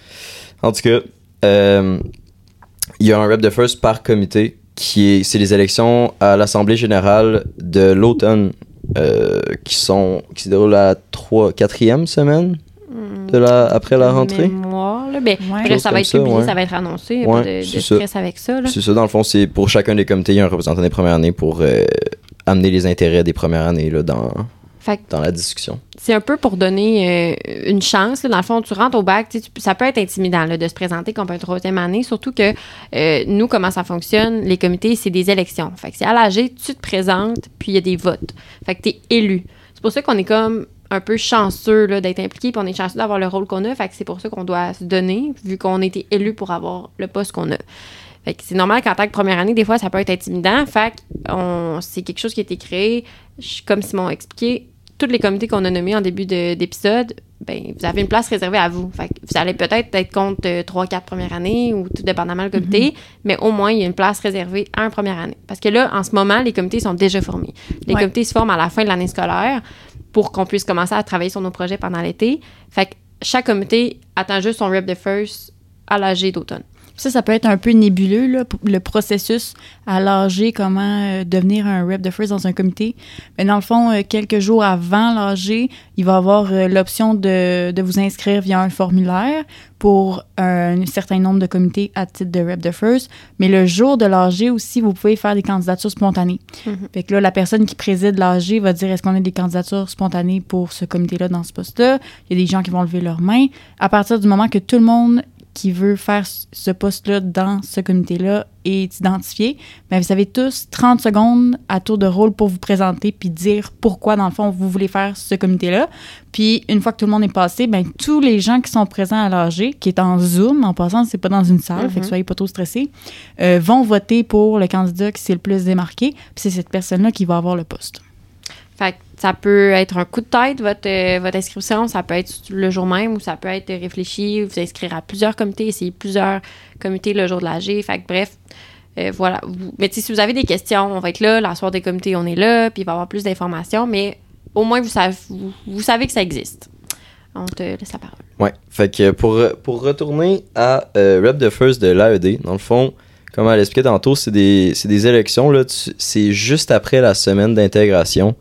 En tout cas, euh, il y a un Rep de First par comité qui est, c'est les élections à l'Assemblée générale de l'automne euh, qui sont qui se déroulent à la trois, quatrième semaine de la, après la De rentrée. mémoire, là. Ben, Ouais. bref, Chose ça comme va être ça, publié, ouais. ça va être annoncé. Il n'y a Ouais, pas de, de c'est ça. stress avec ça. Là. C'est ça, dans le fond, c'est pour chacun des comités, il y a un représentant des premières années pour euh, amener les intérêts des premières années là, dans, Fait que dans la discussion. c'est un peu pour donner euh, une chance. Là. Dans le fond, tu rentres au bac, tu sais, tu- ça peut être intimidant là, de se présenter comme un troisième année, surtout que euh, nous, comment ça fonctionne, les comités, c'est des élections. Fait que c'est à l'A G, tu te présentes, puis il y a des votes. Fait que tu es élu. C'est pour ça qu'on est comme un peu chanceux là, d'être impliqué, puis on est chanceux d'avoir le rôle qu'on a. Fait que c'est pour ça qu'on doit se donner, vu qu'on a été élu pour avoir le poste qu'on a. Fait que c'est normal qu'en tant que première année, des fois, ça peut être intimidant. Fait que on- c'est quelque chose qui a été créé, je- comme Simon a expliqué, tous les comités qu'on a nommés en début de- d'épisode, ben, vous avez une place réservée à vous. Fait que vous allez peut-être être contre trois quatre premières années ou tout dépendamment du comité, mais au moins, il y a une place réservée à une première année. Parce que là, en ce moment, les comités sont déjà formés. Les Ouais. comités se forment à la fin de l'année scolaire pour qu'on puisse commencer à travailler sur nos projets pendant l'été. Fait que chaque comité attend juste son rep de first à l'A G d'automne. Ça, ça peut être un peu nébuleux, là, p- le processus à l'A G, comment euh, devenir un rep de first dans un comité. Mais dans le fond, euh, quelques jours avant l'A G, il va y avoir euh, l'option de, de vous inscrire via un formulaire pour un certain nombre de comités à titre de rep de first. Mais le jour de l'A G aussi, vous pouvez faire des candidatures spontanées. Mhm. Fait que là, la personne qui préside l'A G va dire est-ce qu'on a des candidatures spontanées pour ce comité-là dans ce poste-là. Il y a des gens qui vont lever leurs mains. À partir du moment que tout le monde qui veut faire ce poste-là dans ce comité-là est identifié, bien, vous avez tous trente secondes à tour de rôle pour vous présenter puis dire pourquoi, dans le fond, vous voulez faire ce comité-là. Puis, une fois que tout le monde est passé, bien, tous les gens qui sont présents à l'A G, qui est en Zoom, en passant, c'est pas dans une salle, mm-hmm. fait que soyez pas trop stressés, euh, vont voter pour le candidat qui s'est le plus démarqué, puis c'est cette personne-là qui va avoir le poste. Fait que ça peut être un coup de tête, votre, euh, votre inscription, ça peut être le jour même ou ça peut être réfléchi, vous inscrire à plusieurs comités, essayer plusieurs comités le jour de l'A G. Fait que bref, euh, voilà. Vous, mais si vous avez des questions, on va être là. La soirée des comités, on est là, puis il va y avoir plus d'informations, mais au moins vous savez, vous, vous savez que ça existe. On te laisse la parole. Ouais, fait que pour, pour retourner à euh, Rep the First de l'A E D, dans le fond, comme elle expliquait tantôt, c'est des, c'est des élections, là, tu, c'est juste après la semaine d'intégration.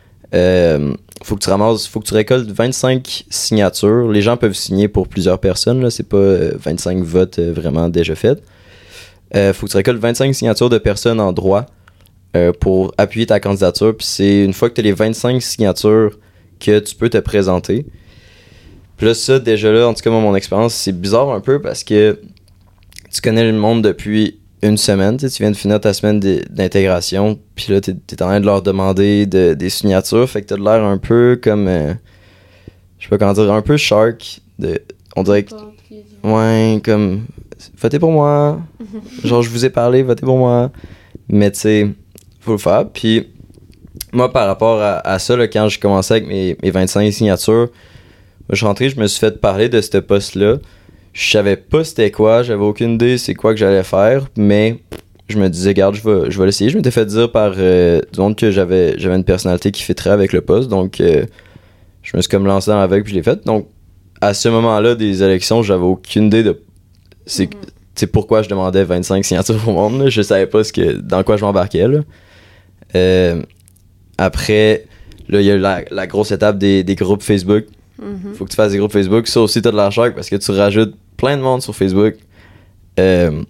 Euh, faut que tu ramasses, faut que tu récoltes vingt-cinq signatures. Les gens peuvent signer pour plusieurs personnes, là, c'est pas euh, vingt-cinq votes euh, vraiment déjà faits. Euh, faut que tu récoltes vingt-cinq signatures de personnes en droit euh, pour appuyer ta candidature. Puis c'est une fois que tu as les vingt-cinq signatures que tu peux te présenter. Puis là, ça, déjà là, en tout cas, moi, mon expérience, c'est bizarre un peu parce que tu connais le monde depuis une semaine, tu viens de finir ta semaine d'intégration, puis là, t'es, t'es en train de leur demander de, des signatures, fait que t'as l'air un peu comme, euh, je sais pas comment dire, un peu shark, de, on dirait que, ouais, comme, votez pour moi, genre, je vous ai parlé, votez pour moi, mais tu sais, faut le faire, puis moi, par rapport à, à ça, là, quand j'ai commencé avec mes, mes vingt-cinq signatures, je suis rentré, je me suis fait parler de ce poste-là. Je savais pas c'était quoi, j'avais aucune idée c'est quoi que j'allais faire, mais je me disais, regarde, je vais, je vais l'essayer. Je m'étais fait dire par euh, du monde que j'avais, j'avais une personnalité qui fitterait avec le poste, donc euh, je me suis comme lancé dans l'aveugle puis je l'ai fait. Donc, à ce moment-là des élections, j'avais aucune idée de c'est, mm-hmm. c'est pourquoi je demandais vingt-cinq signatures au monde. Là. Je savais pas ce que, dans quoi je m'embarquais. Là. Euh, après, là, il y a la, la grosse étape des, des groupes Facebook. Mm-hmm. Faut que tu fasses des groupes Facebook. Ça aussi, t'as de la charge parce que tu rajoutes plein de monde sur Facebook. Euh,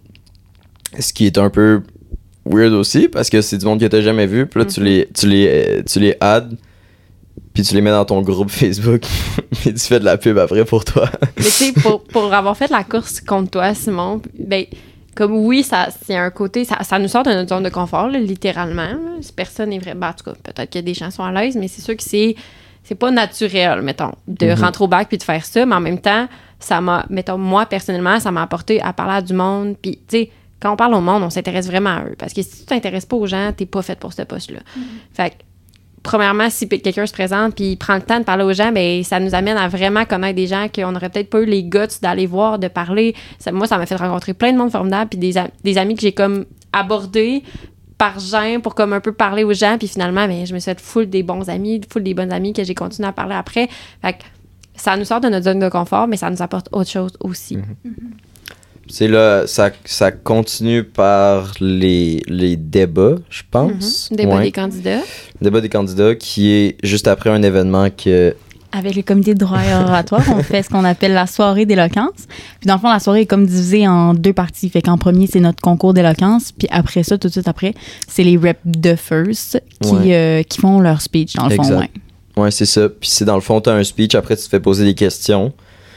ce qui est un peu weird aussi parce que c'est du monde que t'as jamais vu. Puis là, mm-hmm. tu les tu les, euh, tu les adds puis tu les mets dans ton groupe Facebook et tu fais de la pub après pour toi. Mais tu sais, pour, pour avoir fait la course contre toi, Simon, ben comme oui, ça c'est un côté, ça, ça nous sort de notre zone de confort, là, littéralement. Là. Personne n'est vraiment... Ben, en tout cas, peut-être que des gens sont à l'aise, mais c'est sûr que c'est c'est pas naturel, mettons, de mm-hmm. rentrer au bac puis de faire ça, mais en même temps, ça m'a, mettons, moi, personnellement, ça m'a apporté à parler à du monde, puis, tu sais, quand on parle au monde, on s'intéresse vraiment à eux, parce que si tu t'intéresses pas aux gens, t'es pas fait pour ce poste-là. Mm-hmm. Fait que, premièrement, si quelqu'un se présente puis il prend le temps de parler aux gens, ben ça nous amène à vraiment connaître des gens qu'on aurait peut-être pas eu les guts d'aller voir, de parler. Ça, moi, ça m'a fait rencontrer plein de monde formidable, puis des, des amis que j'ai comme abordés par gêne pour comme un peu parler aux gens, puis finalement, ben, je me suis fait full des bons amis, full des bonnes amies que j'ai continué à parler après. Fait que ça nous sort de notre zone de confort, mais ça nous apporte autre chose aussi. Mm-hmm. Mm-hmm. C'est là, ça, ça continue par les, les débats, je pense. Mm-hmm. Débat ouais. des candidats. Débat des candidats qui est juste après un événement que... Avec le comité de droit et oratoire, on fait ce qu'on appelle la soirée d'éloquence. Puis dans le fond, la soirée est comme divisée en deux parties. Fait qu'en premier, c'est notre concours d'éloquence. Puis après ça, tout de suite après, c'est les Rep de First qui, ouais. euh, qui font leur speech, dans le exact. fond. Ouais, ouais c'est ça. Puis c'est dans le fond, tu as un speech. Après, tu te fais poser des questions.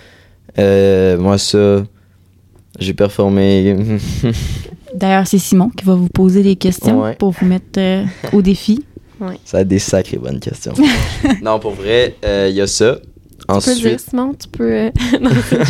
Euh, moi, ça, j'ai performé. D'ailleurs, c'est Simon qui va vous poser des questions ouais. pour vous mettre euh, au défi. Ouais. Ça a des sacrées bonnes questions. Non, pour vrai, il euh, y a ça. Ensuite, tu peux dire, Simon, tu peux... Euh... non,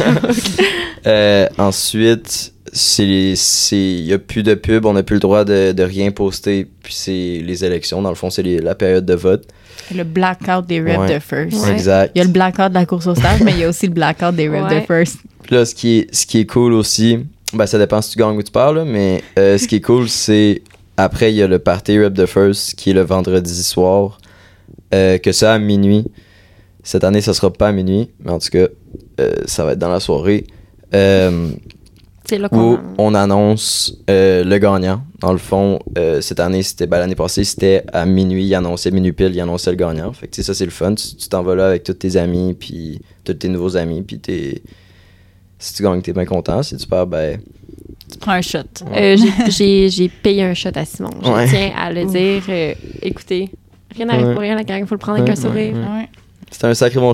euh, ensuite, il n'y a plus de pub, on n'a plus le droit de, de rien poster, puis c'est les élections. Dans le fond, c'est les, la période de vote. Le blackout des Rep ouais. de First. Ouais. Exact. Il y a le blackout de la course au stage, mais il y a aussi le blackout des Rep ouais. de First. Puis là, ce qui est, ce qui est cool aussi, ben, ça dépend si tu gagnes ou tu parles, là, mais euh, ce qui est cool, c'est... Après, il y a le party Rep the First qui est le vendredi soir. Euh, que ça à minuit. Cette année, ça sera pas à minuit, mais en tout cas, euh, ça va être dans la soirée. Euh, C'est là qu'on où on annonce euh, le gagnant. Dans le fond, euh, cette année, c'était ben, l'année passée, c'était à minuit. Il annonçait minuit pile, il annonçait le gagnant. Fait que ça, c'est le fun. Tu, tu t'en vas là avec tous tes amis, puis tous tes nouveaux amis, puis t'es... Si tu gagnes, t'es bien content. Si tu perds, ben... Tu prends un shot. Euh, j'ai, j'ai, j'ai payé un shot à Simon. Je ouais. tiens à le dire. Euh, écoutez, rien n'arrive ouais. pour rien, la gang. Il faut le prendre avec ouais, un sourire. Ouais, ouais. C'était un sacré bon shot.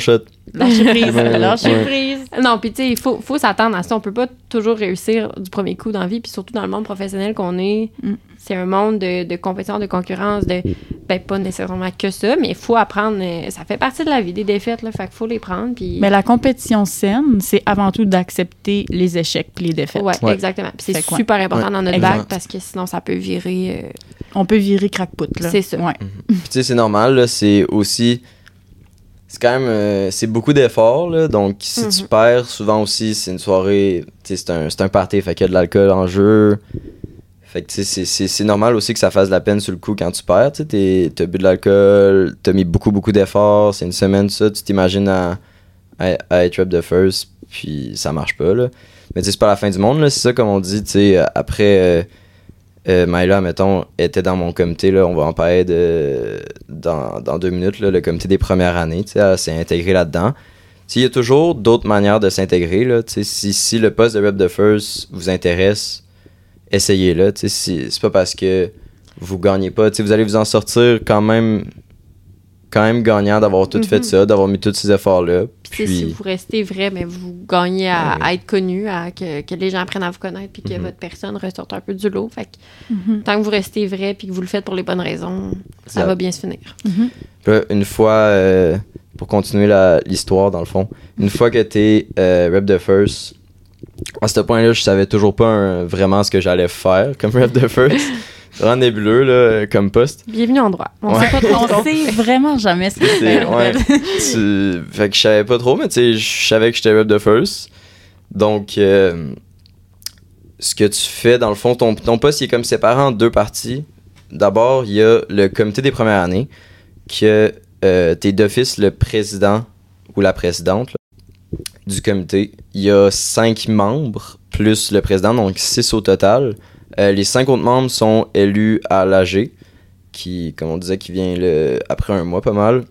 Lâcher prise, Ouais, lâcher ouais. prise. Non, puis tu sais, il faut, faut s'attendre à ça. On peut pas toujours réussir du premier coup dans la vie, puis surtout dans le monde professionnel qu'on est. Mm. C'est un monde de, de compétition, de concurrence, de ben pas nécessairement que ça, mais il faut apprendre. euh, Ça fait partie de la vie, des défaites, là, fait qu'il faut les prendre. Puis Mais la compétition saine, c'est avant tout d'accepter les échecs puis les défaites. ouais, Ouais. exactement. Puis c'est Fait que ouais. super important Ouais, dans notre exact. bac parce que sinon ça peut virer. euh, On peut virer crackpot, là. C'est ça. Ouais. Puis tu sais, c'est normal, là, c'est aussi... C'est quand même... euh, c'est beaucoup d'efforts, là, donc si tu Mhm. perds, souvent aussi, c'est une soirée... Tu sais, c'est un, c'est un party, fait qu'il y a de l'alcool en jeu. Fait que tu sais, c'est- c'est c'est normal aussi que ça fasse de la peine sur le coup quand tu perds, tu sais, t'es- t'as bu de l'alcool, t'as mis beaucoup, beaucoup d'efforts, c'est une semaine, ça, tu t'imagines à, à, à être rep de first, puis ça marche pas, là. Mais tu sais, c'est pas la fin du monde, là, c'est ça, comme on dit, tu sais, après... euh, Euh, Maïla, mettons, était dans mon comité, là, on va en parler de, dans, dans deux minutes, là, le comité des premières années, tu sais, elle s'est intégrée là-dedans. Tu sais, il y a toujours d'autres manières de s'intégrer, là, tu sais, si, si le poste de rep de first vous intéresse, essayez-le, tu sais, si, c'est pas parce que vous gagnez pas, tu sais, vous allez vous en sortir quand même, quand même gagnant d'avoir tout fait Mhm. ça, d'avoir mis tous ces efforts-là, Puis, tu sais, si puis... vous restez vrai, mais vous gagnez à, Ouais, ouais. à être connu, à que, que les gens apprennent à vous connaître, puis que Mhm. votre personne ressorte un peu du lot. Fait que Mhm. tant que vous restez vrai, puis que vous le faites pour les bonnes raisons, ça Exact. va bien se finir. Mhm. Puis là, une fois, euh, pour continuer la- l'histoire dans le fond, une fois que t'es euh, rep de first, à ce point-là, je savais toujours pas un- vraiment ce que j'allais faire comme rep de first. C'est vraiment nébuleux là, comme poste. Bienvenue en droit. On Ouais. sait pas trop. On sait vraiment jamais ce que C'est- c'est. en ouais. fait. Tu- Fait que je savais pas trop, mais tu sais, je savais que j'étais rep de first. Donc, euh, ce que tu fais, dans le fond, ton, ton poste il est comme séparé en deux parties. D'abord, il y a le comité des premières années, que euh, t'es d'office le président ou la présidente là, du comité. Il y a cinq membres, plus le président, donc six au total. Euh, les cinq autres membres sont élus à l'A G, qui, comme on disait, qui vient le, après un mois pas mal.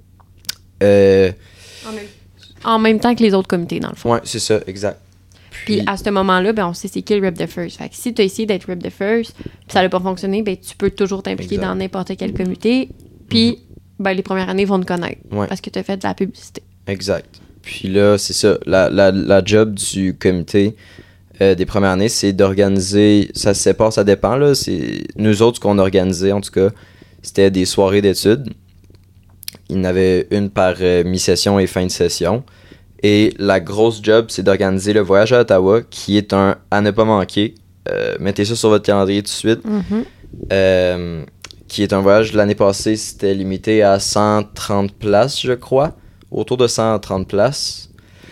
Euh, En même- En même temps que les autres comités, dans le fond. ouais, c'est ça, exact. Puis à ce moment-là, ben, on sait c'est qui le rep de first. Fait que si tu as essayé d'être rep de first, puis ça n'a pas fonctionné, ben, tu peux toujours t'impliquer Exact. dans n'importe quel comité. Puis ben, les premières années vont te connaître Ouais. parce que tu as fait de la publicité. Exact. Puis là, c'est ça. La, la, la job du comité euh, des premières années, c'est d'organiser. Ça se sépare, ça dépend. Là. C'est, nous autres, ce qu'on organisait, en tout cas, c'était des soirées d'études. Il y en avait une par euh, mi-session et fin de session. Et la grosse job, c'est d'organiser le voyage à Ottawa, qui est un à ne pas manquer. Euh, mettez ça sur votre calendrier tout de suite. Mhm. Euh, qui est un voyage de l'année passée, c'était limité à cent trente places, je crois. Autour de cent trente places.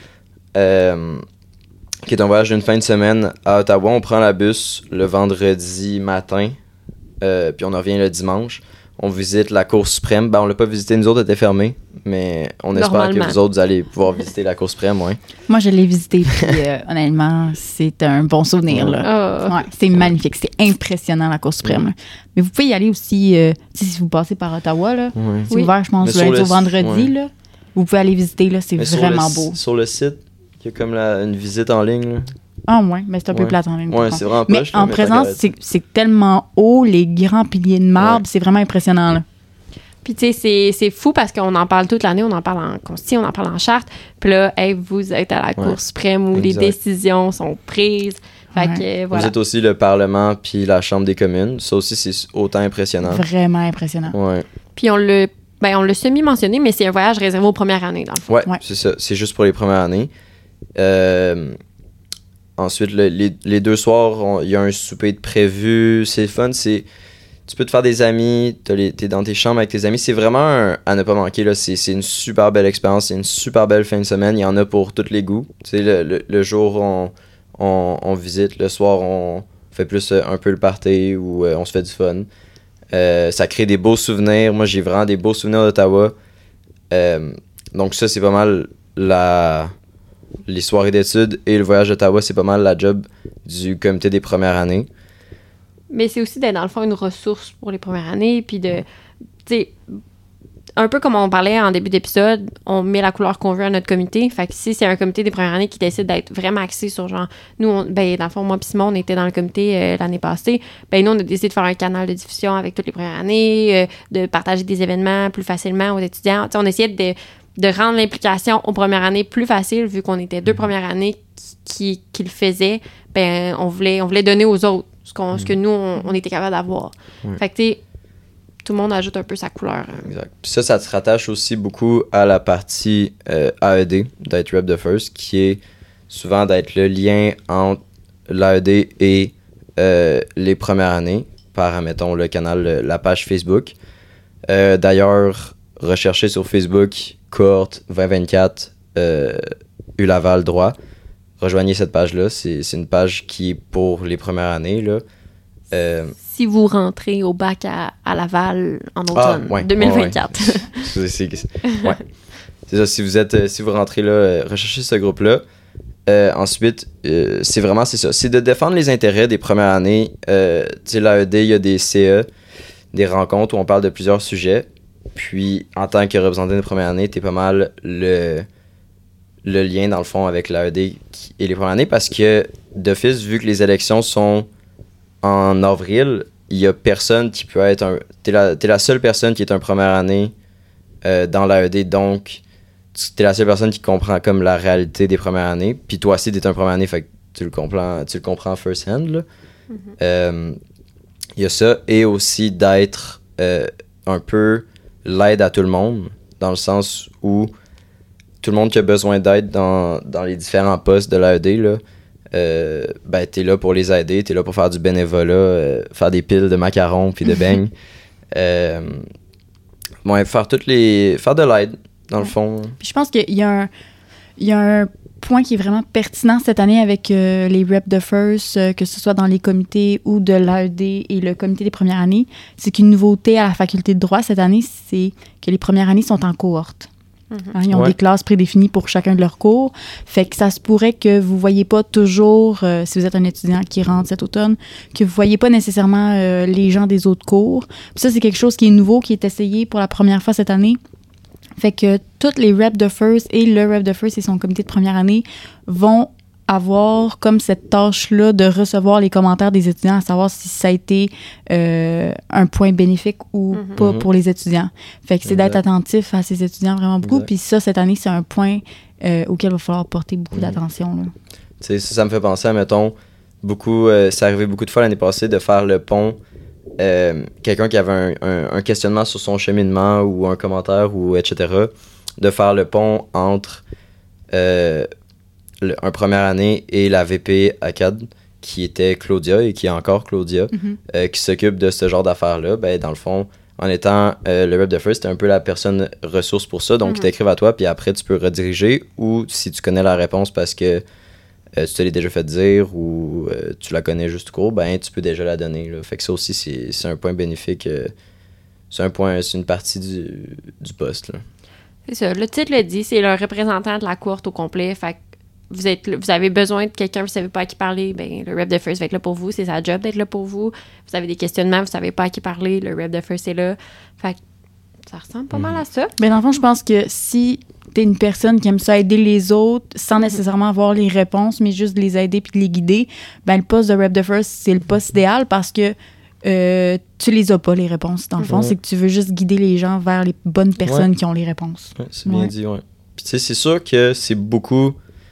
Euh, qui est un voyage d'une fin de semaine à Ottawa. On prend la bus le vendredi matin, euh, puis on en revient le dimanche. On visite la Cour suprême. Ben, on l'a pas visité, nous autres, elle était fermée, mais on espère que Normalement. vous autres, vous allez pouvoir visiter la Cour suprême, ouais. Moi, je l'ai visité, puis euh, honnêtement, c'est un bon souvenir. Là. Ah. Ouais, c'est magnifique, c'est impressionnant la Cour suprême. là. Mais vous pouvez y aller aussi, euh, tu sais, si vous passez par Ottawa, là, Ouais. c'est Oui. ouvert, je pense, Mais du sur lundi le au vendredi. ouais. Là, vous pouvez aller visiter, là, c'est Mais sur vraiment le, beau. Sur le site, il y a comme la, une visite en ligne, là. Ah ouais, mais c'est un peu Ouais. plate en ligne. par Ouais, contre. c'est vraiment Mais poche, là, en mais présence, t'as c'est, c'est tellement haut, les grands piliers de marbre, c'est vraiment impressionnant. Là. Puis, tu sais, c'est, c'est fou parce qu'on en parle toute l'année, on en parle en constitution, on en parle en charte. Puis là, hey, vous êtes à la Cour Ouais. suprême où les Exact. décisions sont prises. Fait Ouais. que, euh, Vous voilà. êtes aussi le Parlement puis la Chambre des communes. Ça aussi, c'est autant impressionnant. Vraiment impressionnant. Ouais, Puis on l'a, ben, on l'a semi-mentionné, mais c'est un voyage réservé aux premières années, dans le fond. ouais, Ouais. c'est ça. C'est juste pour les premières années. Euh, ensuite, le- les, les deux soirs, on- il y a un souper de prévu. C'est fun. C'est, tu peux te faire des amis. T'as les- T'es dans tes chambres avec tes amis. C'est vraiment un- à ne pas manquer. Là. C'est, c'est une super belle expérience. C'est une super belle fin de semaine. Il y en a pour tous les goûts. Tu sais, le, le, le jour, on, on, on visite. Le soir, on fait plus euh, un peu le party ou euh, on se fait du fun. Euh, ça crée des beaux souvenirs. Moi, j'ai vraiment des beaux souvenirs d'Ottawa. Euh, donc ça, c'est pas mal la... les soirées d'études et le voyage d'Ottawa, c'est pas mal la job du comité des premières années. Mais c'est aussi d'être, dans le fond, une ressource pour les premières années. Puis de, tu sais, un peu comme on parlait en début d'épisode, on met la couleur qu'on veut à notre comité. Fait que si c'est un comité des premières années qui décide d'être vraiment axé sur genre, nous, on, ben, dans le fond, moi puis Simon, on était dans le comité euh, l'année passée. Ben, nous, on a décidé de faire un canal de diffusion avec toutes les premières années, euh, de partager des événements plus facilement aux étudiants. Tu sais, on essayait de de rendre l'implication aux premières années plus facile, vu qu'on était deux premières années qui, qui, qui le faisaient, ben on voulait, on voulait donner aux autres ce, qu'on, ce que nous, on, on était capable d'avoir. Ouais. Fait que, tu sais, tout le monde ajoute un peu sa couleur. Exact. Puis ça, ça te rattache aussi beaucoup à la partie euh, A E D, d'être Rep the First, qui est souvent d'être le lien entre l'A E D et euh, les premières années, par, mettons, le canal, la page Facebook. Euh, d'ailleurs, recherchez sur Facebook cohorte vingt vingt-quatre euh, U Laval droit. Rejoignez cette page-là. C'est, c'est une page qui est pour les premières années. Là. Euh, Si vous rentrez au bac à, à Laval en automne ah, ouais, deux mille vingt-quatre. Ouais, ouais. c'est, c'est, ouais. c'est ça. Si vous, êtes, euh, si vous rentrez là, euh, recherchez ce groupe-là. Euh, ensuite, euh, c'est vraiment c'est ça. C'est de défendre les intérêts des premières années. Euh, tu sais, l'A E D, il y a des C E, des rencontres où on parle de plusieurs sujets. Puis, en tant que représentant de première année, t'es pas mal le, le lien, dans le fond, avec l'A E D et les premières années parce que, d'office, vu que les élections sont en avril, il y a personne qui peut être un... T'es la, t'es la seule personne qui est un première année euh, dans l'A E D, donc t'es la seule personne qui comprend comme la réalité des premières années. Puis toi aussi, t'es un première année, fait que tu le comprends, tu le comprends first hand, là. Mm-hmm. Euh, il y a ça, et aussi d'être euh, un peu l'aide à tout le monde, dans le sens où tout le monde qui a besoin d'aide dans, dans les différents postes de l'A E D, là, euh, ben, t'es là pour les aider, t'es là pour faire du bénévolat, euh, faire des piles de macarons puis de beignes. euh, ouais, faire toutes les... faire de l'aide, dans le fond. Puis je pense qu'il y a un... Il y a un point qui est vraiment pertinent cette année avec euh, les Rep the First, euh, que ce soit dans les comités ou de l'A E D et le comité des premières années, c'est qu'une nouveauté à la faculté de droit cette année, c'est que les premières années sont en cohorte. Mm-hmm. Hein, ils ont ouais. des classes prédéfinies pour chacun de leurs cours. Fait que ça se pourrait que vous ne voyez pas toujours, euh, si vous êtes un étudiant qui rentre cet automne, que vous ne voyez pas nécessairement euh, les gens des autres cours. Puis ça, c'est quelque chose qui est nouveau, qui est essayé pour la première fois cette année. Fait que toutes les Rep the First et le Rep the First et son comité de première année vont avoir comme cette tâche-là de recevoir les commentaires des étudiants, à savoir si ça a été euh, un point bénéfique ou mm-hmm. pas pour les étudiants. Fait que c'est exact. D'être attentif à ces étudiants vraiment beaucoup. Puis ça, cette année, c'est un point euh, auquel il va falloir porter beaucoup mm-hmm. d'attention. Tu sais, ça, ça me fait penser à, mettons, beaucoup, euh, c'est arrivé beaucoup de fois l'année passée de faire le pont. Euh, quelqu'un qui avait un, un, un questionnement sur son cheminement ou un commentaire ou et cetera, de faire le pont entre euh, le, un première année et la V P A C A D qui était Claudia et qui est encore Claudia, mm-hmm. euh, qui s'occupe de ce genre d'affaires-là. Ben, dans le fond, en étant euh, le Rep the First, t'es un peu la personne ressource pour ça, donc mm-hmm. ils t'écrivent à toi, puis après tu peux rediriger, ou si tu connais la réponse parce que Euh, tu te l'as déjà fait dire ou euh, tu la connais juste court, ben tu peux déjà la donner. Là. Fait que ça aussi, c'est, c'est un point bénéfique. Euh, c'est un point, c'est une partie du, du poste. Là. C'est ça. Le titre le dit, c'est le représentant de la cohorte au complet. Fait que vous, êtes, vous avez besoin de quelqu'un, vous ne savez pas à qui parler, ben le Rep the First va être là pour vous. C'est sa job d'être là pour vous. Vous avez des questionnements, vous ne savez pas à qui parler, le Rep the First est là. Fait que ça ressemble pas mm-hmm. mal à ça. Ben dans le fond, je pense que si t'es une personne qui aime ça aider les autres sans nécessairement avoir les réponses, mais juste les aider puis de les guider, ben le poste de Rep the First, c'est le poste idéal parce que euh, tu les as pas, les réponses. Dans le fond, ouais. c'est que tu veux juste guider les gens vers les bonnes personnes ouais. qui ont les réponses. Ouais, c'est bien ouais. dit, ouais. Puis tu sais, c'est sûr que c'est beaucoup...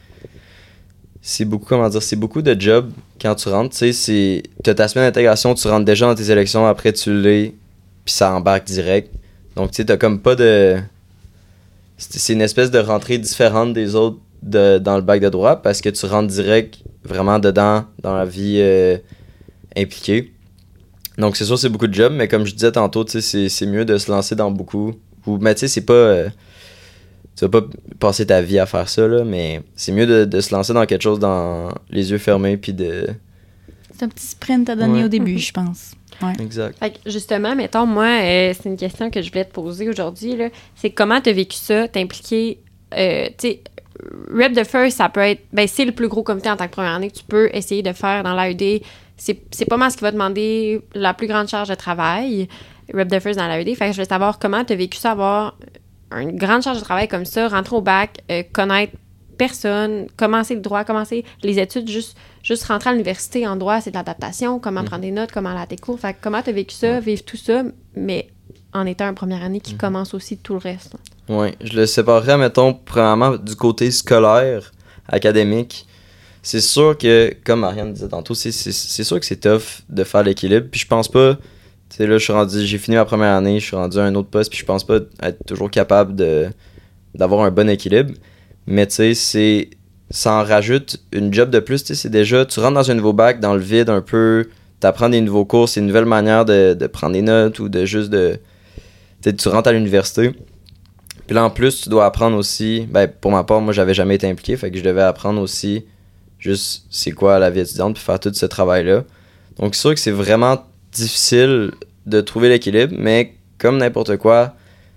C'est beaucoup, comment dire, c'est beaucoup de job quand tu rentres. Tu sais, c'est... T'as ta semaine d'intégration, tu rentres déjà dans tes élections, après tu l'es, puis ça embarque direct. Donc, tu sais, t'as comme pas de... C'est une espèce de rentrée différente des autres de, dans le bac de droit parce que tu rentres direct vraiment dedans dans la vie euh, impliquée. Donc c'est sûr c'est beaucoup de job, mais comme je disais tantôt, c'est, c'est mieux de se lancer dans beaucoup. Ou, mais tu sais, c'est pas... Euh, tu vas pas passer ta vie à faire ça, là, mais c'est mieux de, de se lancer dans quelque chose dans les yeux fermés puis de... C'est un petit sprint à donner ouais. au début, je pense. Ouais. Exact. Fait que justement, mettons, moi, euh, c'est une question que je voulais te poser aujourd'hui, là. C'est comment t'as vécu ça, t'impliquer, euh, tu sais, Rep the First, ça peut être, ben c'est le plus gros comité en tant que première année que tu peux essayer de faire dans l'A E D. C'est, c'est pas mal ce qui va demander la plus grande charge de travail, Rep the First dans l'A E D. Fait que je voulais savoir comment t'as vécu ça, avoir une grande charge de travail comme ça, rentrer au bac, euh, connaître personne, commencer le droit, commencer les études, juste, juste rentrer à l'université en droit, c'est de l'adaptation, comment mmh. prendre des notes, comment aller à tes cours. Fait que comment t'as vécu ça, ouais. vivre tout ça, mais en étant une première année qui mmh. commence aussi tout le reste. Là. Oui, je le séparerais, mettons, premièrement, du côté scolaire, académique. C'est sûr que, comme Marianne disait tantôt, c'est, c'est, c'est sûr que c'est tough de faire l'équilibre. Puis je pense pas, tu sais, là, je suis rendu, j'ai fini ma première année, je suis rendu à un autre poste, puis je pense pas être toujours capable de, d'avoir un bon équilibre. Mais tu sais, c'est, ça en rajoute une job de plus, tu sais, c'est déjà, tu rentres dans un nouveau bac, dans le vide un peu, t'apprends des nouveaux cours, c'est une nouvelle manière de, de prendre des notes ou de juste de, tu sais, tu rentres à l'université. Puis là, en plus, tu dois apprendre aussi, ben, pour ma part, moi, j'avais jamais été impliqué, fait que je devais apprendre aussi juste c'est quoi la vie étudiante, puis faire tout ce travail-là. Donc, c'est sûr que c'est vraiment difficile de trouver l'équilibre, mais comme n'importe quoi,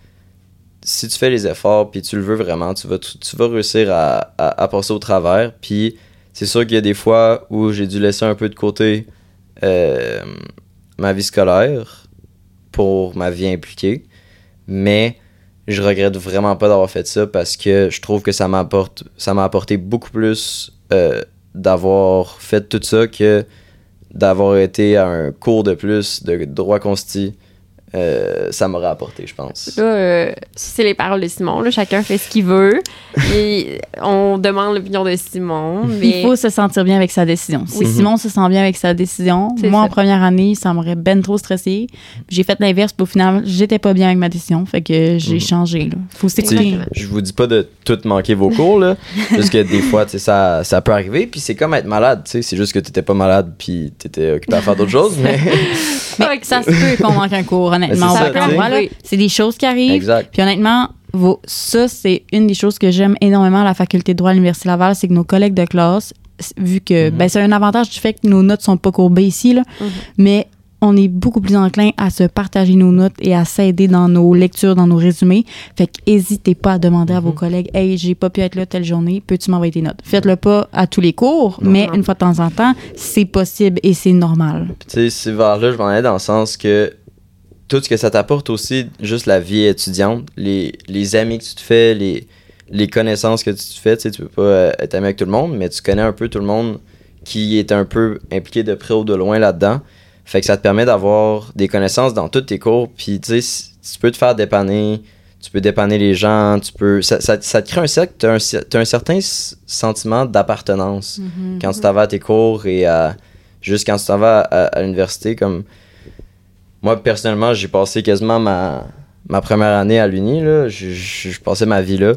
si tu fais les efforts, puis tu le veux vraiment, tu vas, tu, tu vas réussir à, à, à passer au travers. Puis, c'est sûr qu'il y a des fois où j'ai dû laisser un peu de côté euh, ma vie scolaire pour ma vie impliquée, mais je regrette vraiment pas d'avoir fait ça parce que je trouve que ça m'apporte, ça m'a apporté beaucoup plus euh, d'avoir fait tout ça que d'avoir été à un cours de plus de droit consti. Euh, ça m'aurait apporté, je pense. Là, euh, c'est les paroles de Simon. Là, chacun fait ce qu'il veut. Et on demande l'opinion de Simon. Mais... Il faut se sentir bien avec sa décision. Si Oui. Simon se sent bien avec sa décision, C'est moi, ça. en première année, ça m'aurait ben trop stressé. J'ai fait l'inverse, puis au final, j'étais pas bien avec ma décision. Fait que j'ai Mhm. changé. Là. Faut Tu sais, s'écouter. je vous dis pas de tout manquer vos cours, là. Juste que des fois, tu sais, ça, ça peut arriver. Puis c'est comme être malade, tu sais. C'est juste que t'étais pas malade, puis t'étais occupé à faire d'autres choses. Mais Mais ça se peut qu'on manque un cours, honnêtement. Mais c'est On ça, va tu sais. voir, là, c'est des choses qui arrivent. exact. Puis honnêtement, vos- ça, c'est une des choses que j'aime énormément à la faculté de droit à l'Université Laval, c'est que nos collègues de classe, c- vu que Mhm. ben, c'est un avantage du fait que nos notes sont pas courbées ici, là, Mhm. mais on est beaucoup plus enclin à se partager nos notes et à s'aider dans nos lectures, dans nos résumés. Fait qu'hésitez pas à demander à vos Mhm. collègues « Hey, j'ai pas pu être là telle journée, peux-tu m'envoyer tes notes? » Faites-le pas à tous les cours, Non. mais Non. une fois de temps en temps, c'est possible et c'est normal. Puis tu sais, c'est vers là, je m'en allais dans le sens que tout ce que ça t'apporte aussi, juste la vie étudiante, les, les amis que tu te fais, les, les connaissances que tu te fais, tu sais, tu peux pas euh, être ami avec tout le monde, mais tu connais un peu tout le monde qui est un peu impliqué de près ou de loin là-dedans. Fait que ça te permet d'avoir des connaissances dans tous tes cours, puis tu sais, si- tu peux te faire dépanner, tu peux dépanner les gens, tu peux... Ça, ça, ça te crée un cercle, t'as un, cer- t'as un certain s- sentiment d'appartenance quand tu t'en vas à tes cours et à, juste quand tu t'en vas à, à l'université. Comme moi, personnellement, j'ai passé quasiment ma, ma première année à l'Uni, là. Je, je, je passais ma vie là.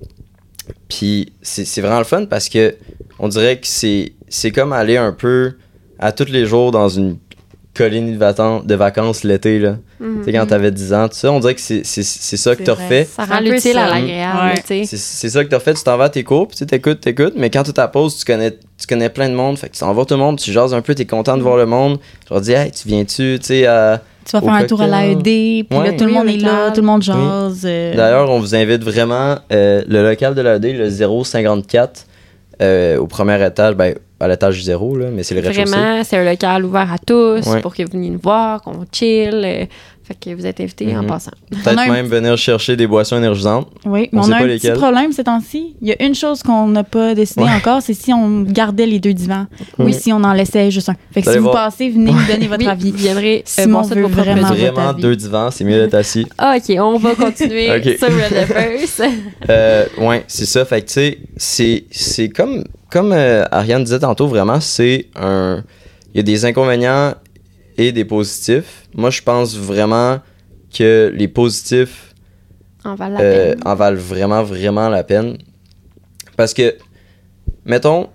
Puis c'est, c'est vraiment le fun parce que on dirait que c'est, c'est comme aller un peu à tous les jours dans une colonie de, vacan- de vacances l'été, là. Mhm. Tu sais, quand t'avais dix ans, tout ça, on dirait que c'est, c'est, c'est ça que C'est t'as vrai. refait. Ça C'est rend un peu l'utile ça. à l'agréable, Ouais. tu sais. C'est, c'est ça que t'as fait, tu t'en vas à tes cours, puis tu t'écoutes, t'écoutes, mais quand tu ta pause, tu connais, tu connais plein de monde, fait que tu t'en vas tout le monde, tu jases un peu, t'es content de voir le monde. Je leur dis, hey, tu viens-tu, tu sais, à... Tu vas Au faire un tour à l'A E D, puis Ouais. là, tout le Oui, monde au est là, local. tout le monde jase. euh, D'ailleurs, on vous invite vraiment, euh, le local de l'A E D, le zéro cinquante-quatre, euh, au premier étage, ben, à l'étage zéro, là, mais c'est le rez-de-chaussée. Vraiment, c'est un local ouvert à tous Ouais. pour que vous veniez nous voir, qu'on chill. euh, fait que vous êtes invités en Mhm. passant. Peut-être On a un même venir chercher des boissons énergisantes. Oui, On mais on, sait a pas un lesquels. petit problème ces temps-ci. Il y a une chose qu'on n'a pas décidé Ouais. encore, c'est si on gardait les deux divans Oui. ou si on en laissait juste un. Fait que Vous allez si vous voir. passez, venez nous donner votre Oui, avis. vous viendrez euh, Simon voir ça de veut vos propres vraiment yeux. votre Vraiment avis. deux divans, c'est mieux d'être assis. Ah, OK, on va continuer Ok. sur Red First. Euh, ouais, c'est ça. Fait que, tu sais, c'est, c'est comme, comme euh, Ariane disait tantôt, vraiment, c'est un. Il y a des inconvénients et des positifs. Moi, je pense vraiment que les positifs On va la euh, peine. en valent vraiment, vraiment la peine. Parce que, mettons,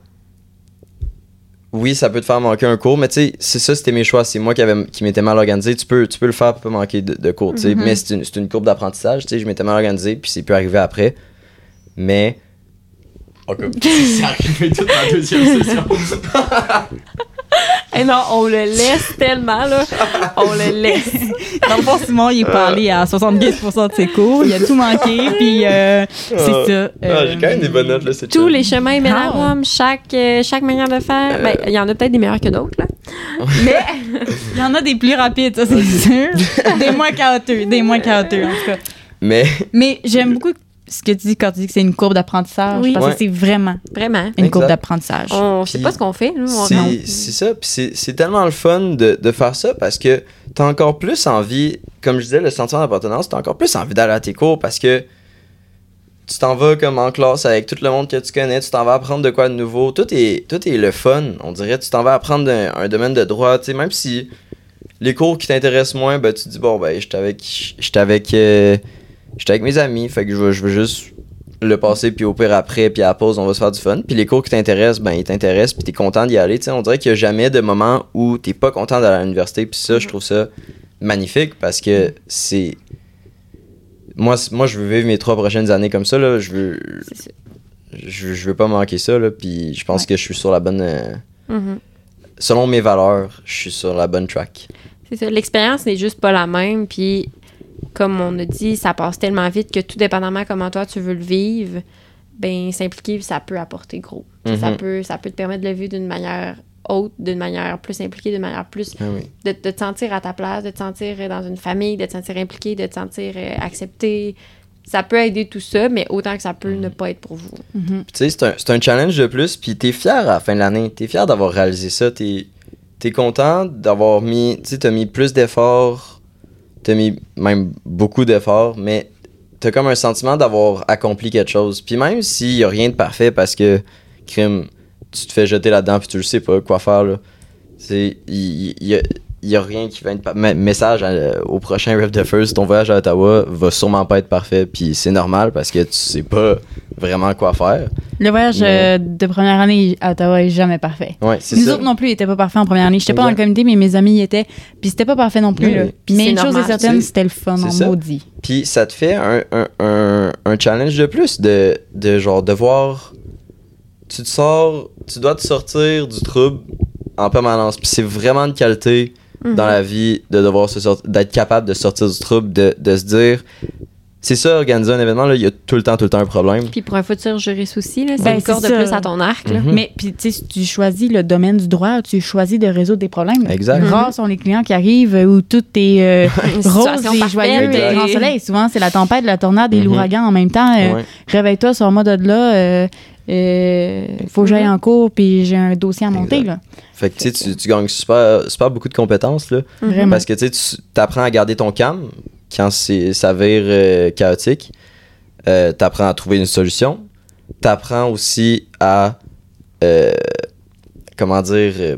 oui, ça peut te faire manquer un cours, mais tu sais, c'est ça, c'était mes choix. C'est moi qui, avait, qui m'étais mal organisé. Tu peux, tu peux le faire pour pas manquer de, de cours, tu sais. Mhm. Mais c'est une, c'est une courbe d'apprentissage, tu sais. Je m'étais mal organisé, puis c'est pu arriver après. Mais. Encore, c'est arrivé toute ma deuxième session. Eh non, on le laisse tellement, là. On le laisse. Dans le fond, Simon, il est pas allé à soixante-quinze pour cent de ses cours. Il a tout manqué, puis euh, c'est Ah. ça. Ah, euh, j'ai quand même des bonnes notes, là, c'est Tous chill. les chemins mènent à Ah. Rome, chaque, euh, chaque manière de faire. Euh. Ben, il y en a peut-être des meilleurs que d'autres, là. Mais Il y en a des plus rapides, ça, c'est sûr. Des moins chaotiques, des moins chaotiques, en tout cas. Mais. Mais j'aime beaucoup ce que tu dis quand tu dis que c'est une courbe d'apprentissage, Oui. parce Ouais. que c'est vraiment vraiment, une courbe Exact. d'apprentissage. on sait Puis, pas ce qu'on fait. Nous, on C'est, c'est ça, puis c'est, c'est tellement le fun de, de faire ça parce que t'as encore plus envie, comme je disais, le sentiment d'appartenance, t'as encore plus envie d'aller à tes cours parce que tu t'en vas comme en classe avec tout le monde que tu connais, tu t'en vas apprendre de quoi de nouveau. Tout est, tout est le fun, on dirait. Tu t'en vas apprendre un, un domaine de droit, tu sais, même si les cours qui t'intéressent moins, ben tu te dis, bon, ben, j'étais avec, j'étais avec, euh, j'étais avec mes amis, fait que je veux, je veux juste le passer, puis au pire après, puis à la pause, on va se faire du fun. Puis les cours qui t'intéressent, ben, ils t'intéressent, puis t'es content d'y aller, tu sais. On dirait qu'il y a jamais de moment où t'es pas content d'aller à l'université, puis ça, je trouve ça magnifique, parce que c'est... Moi, moi, je veux vivre mes trois prochaines années comme ça, là. Je veux... Je, je veux pas manquer ça, là, puis je pense ouais. que je suis sur la bonne... Euh... Mm-hmm. Selon mes valeurs, je suis sur la bonne track. C'est ça. L'expérience n'est juste pas la même, puis comme on a dit, ça passe tellement vite que tout dépendamment comment toi tu veux le vivre, ben s'impliquer, ça peut apporter gros. Mm-hmm. Ça peut, ça peut te permettre de le vivre d'une manière haute, d'une manière plus impliquée, d'une manière plus... Ah oui. de, de te sentir à ta place, de te sentir dans une famille, de te sentir impliqué, de te sentir euh, accepté. Ça peut aider tout ça, mais autant que ça peut ne pas être pour vous. Mm-hmm. Tu sais, c'est un, c'est un challenge de plus, puis t'es fier à la fin de l'année. T'es fier d'avoir réalisé ça. T'es, t'es content d'avoir mis... Tu sais, t'as mis plus d'efforts, t'as mis même beaucoup d'efforts, mais t'as comme un sentiment d'avoir accompli quelque chose. Puis même s'il y a rien de parfait, parce que, crime, tu te fais jeter là-dedans, puis tu le sais pas quoi faire, là. C'est... Il y, y a... Il n'y a rien qui va être... Pa- message à, au prochain Rep the First, ton voyage à Ottawa va sûrement pas être parfait, puis c'est normal parce que tu sais pas vraiment quoi faire. Le voyage mais... euh, de première année à Ottawa est jamais parfait. Ouais, c'est Nous ça. autres non plus, ils étaient pas parfaits en première année. J'étais pas dans le comité, mais mes amis y étaient, puis c'était pas parfait non plus. Oui, là. Puis mais une normal, chose est certaine, tu sais, c'était le fun en ça. maudit. Puis ça te fait un, un, un, un challenge de plus de, de genre devoir... Tu te sors... Tu dois te sortir du trouble en permanence, puis c'est vraiment une qualité... Mm-hmm. dans la vie, de devoir se sortir, d'être capable de sortir du trouble, de, de se dire, c'est ça, organiser un événement, là, il y a tout le temps, tout le temps un problème. Puis pour un futur juriste aussi, là, c'est ben, une corde de plus à ton arc. Là. Mm-hmm. Mais puis tu sais, si tu choisis le domaine du droit, tu choisis de résoudre des problèmes. Exact. Rares mm-hmm. sont les clients qui arrivent où tout est euh, rose et joyeux et grand soleil. Souvent, c'est la tempête, la tornade et mm-hmm. l'ouragan en même temps. Euh, ouais. Réveille-toi, sors-moi de là. Euh, Euh, faut que j'aille en cours, puis j'ai un dossier à monter. Là. Fait que tu, tu, tu gagnes super, super beaucoup de compétences. Là, mm-hmm. parce que tu apprends à garder ton calme quand c'est, ça vire euh, chaotique. Euh, tu apprends à trouver une solution. Tu apprends aussi à. Euh, comment dire. Euh,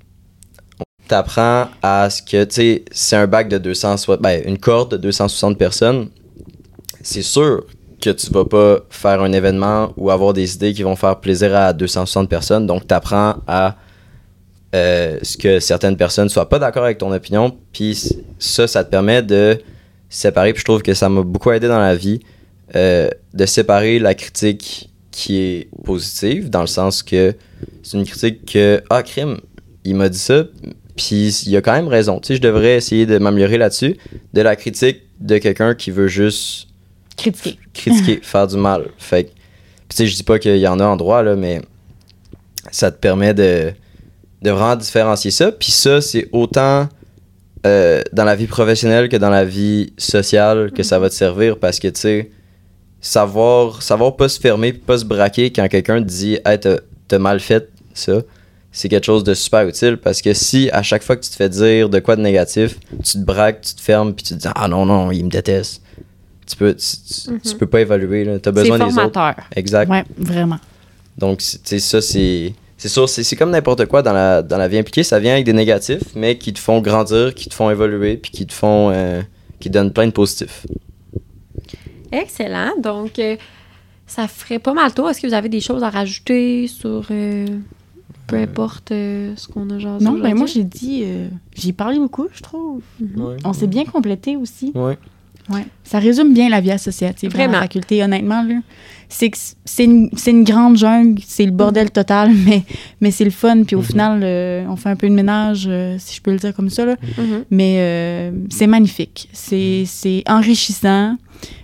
tu apprends à ce que. Tu sais, c'est un bac de deux cents. Ben, une cohorte de deux cent soixante personnes. C'est sûr que tu vas pas faire un événement ou avoir des idées qui vont faire plaisir à deux cent soixante personnes. Donc, tu apprends à euh, ce que certaines personnes soient pas d'accord avec ton opinion. Puis ça, ça te permet de séparer. Puis je trouve que ça m'a beaucoup aidé dans la vie euh, de séparer la critique qui est positive, dans le sens que c'est une critique que, ah, crime, il m'a dit ça, puis il a quand même raison. Tu sais, je devrais essayer de m'améliorer là-dessus. De la critique de quelqu'un qui veut juste critiquer, critiquer faire du mal. Fait que, tu sais, je dis pas qu'il y en a en droit, là, mais ça te permet de, de vraiment différencier ça. Puis ça, c'est autant euh, dans la vie professionnelle que dans la vie sociale que ça va te servir, parce que, tu sais, savoir, savoir pas se fermer, pas se braquer quand quelqu'un te dit « Hey, t'as, t'as mal fait ça », c'est quelque chose de super utile, parce que si à chaque fois que tu te fais dire de quoi de négatif, tu te braques, tu te fermes, puis tu te dis « Ah non, non, il me déteste », tu peux, tu, tu, mm-hmm. tu peux pas évaluer, là. T'as besoin des autres. Exact. Ouais, vraiment. Donc, tu sais, ça, c'est... C'est sûr, c'est, c'est comme n'importe quoi dans la, dans la vie impliquée, ça vient avec des négatifs, mais qui te font grandir, qui te font évoluer, puis qui te font... Euh, qui te donnent plein de positifs. Excellent. Donc, euh, ça ferait pas mal tôt. Est-ce que vous avez des choses à rajouter sur... Euh, peu importe euh, ce qu'on a jasé? Non, mais ben moi, j'ai dit... Euh, j'ai parlé beaucoup, je trouve. Mm-hmm. Ouais. On s'est bien complété aussi. Oui. Ouais. Ça résume bien la vie associative Vraiment. Dans la faculté, honnêtement. Là. C'est, que c'est, une, c'est une grande jungle, c'est le bordel total, mais, mais c'est le fun. Puis au mm-hmm. final, euh, on fait un peu de ménage, euh, si je peux le dire comme ça. Là. Mm-hmm. Mais euh, c'est magnifique. C'est, c'est enrichissant.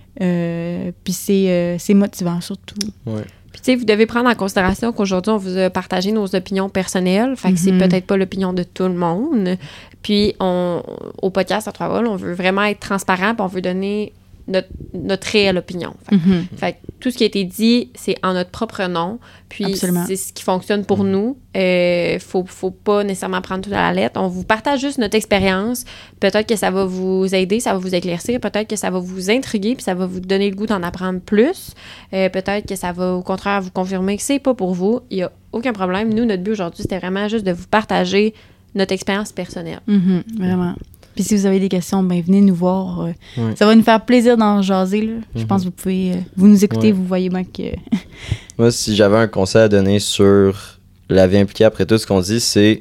Euh, puis c'est, euh, c'est motivant, surtout. Ouais. Puis, tu sais, vous devez prendre en considération qu'aujourd'hui, on vous a partagé nos opinions personnelles. Fait que mm-hmm. c'est peut-être pas l'opinion de tout le monde. Puis, on, au podcast à Trois Vols, on veut vraiment être transparent, puis on veut donner notre, notre réelle opinion. Fait, Mhm. fait que tout ce qui a été dit, c'est en notre propre nom. Puis Absolument. c'est ce qui fonctionne pour nous. Euh, faut, faut pas nécessairement prendre tout à la lettre. On vous partage juste notre expérience. Peut-être que ça va vous aider, ça va vous éclaircir. Peut-être que ça va vous intriguer, puis ça va vous donner le goût d'en apprendre plus. Euh, peut-être que ça va, au contraire, vous confirmer que c'est pas pour vous. Il y a aucun problème. Nous, notre but aujourd'hui, c'était vraiment juste de vous partager notre expérience personnelle. Mhm, vraiment. Puis si vous avez des questions, ben venez nous voir. euh, Ouais. Ça va nous faire plaisir d'en jaser. Là. Je Mhm. pense que vous pouvez... euh, vous nous écoutez, Ouais. vous voyez bien que... Moi, si j'avais un conseil à donner sur la vie impliquée après tout ce qu'on dit, c'est.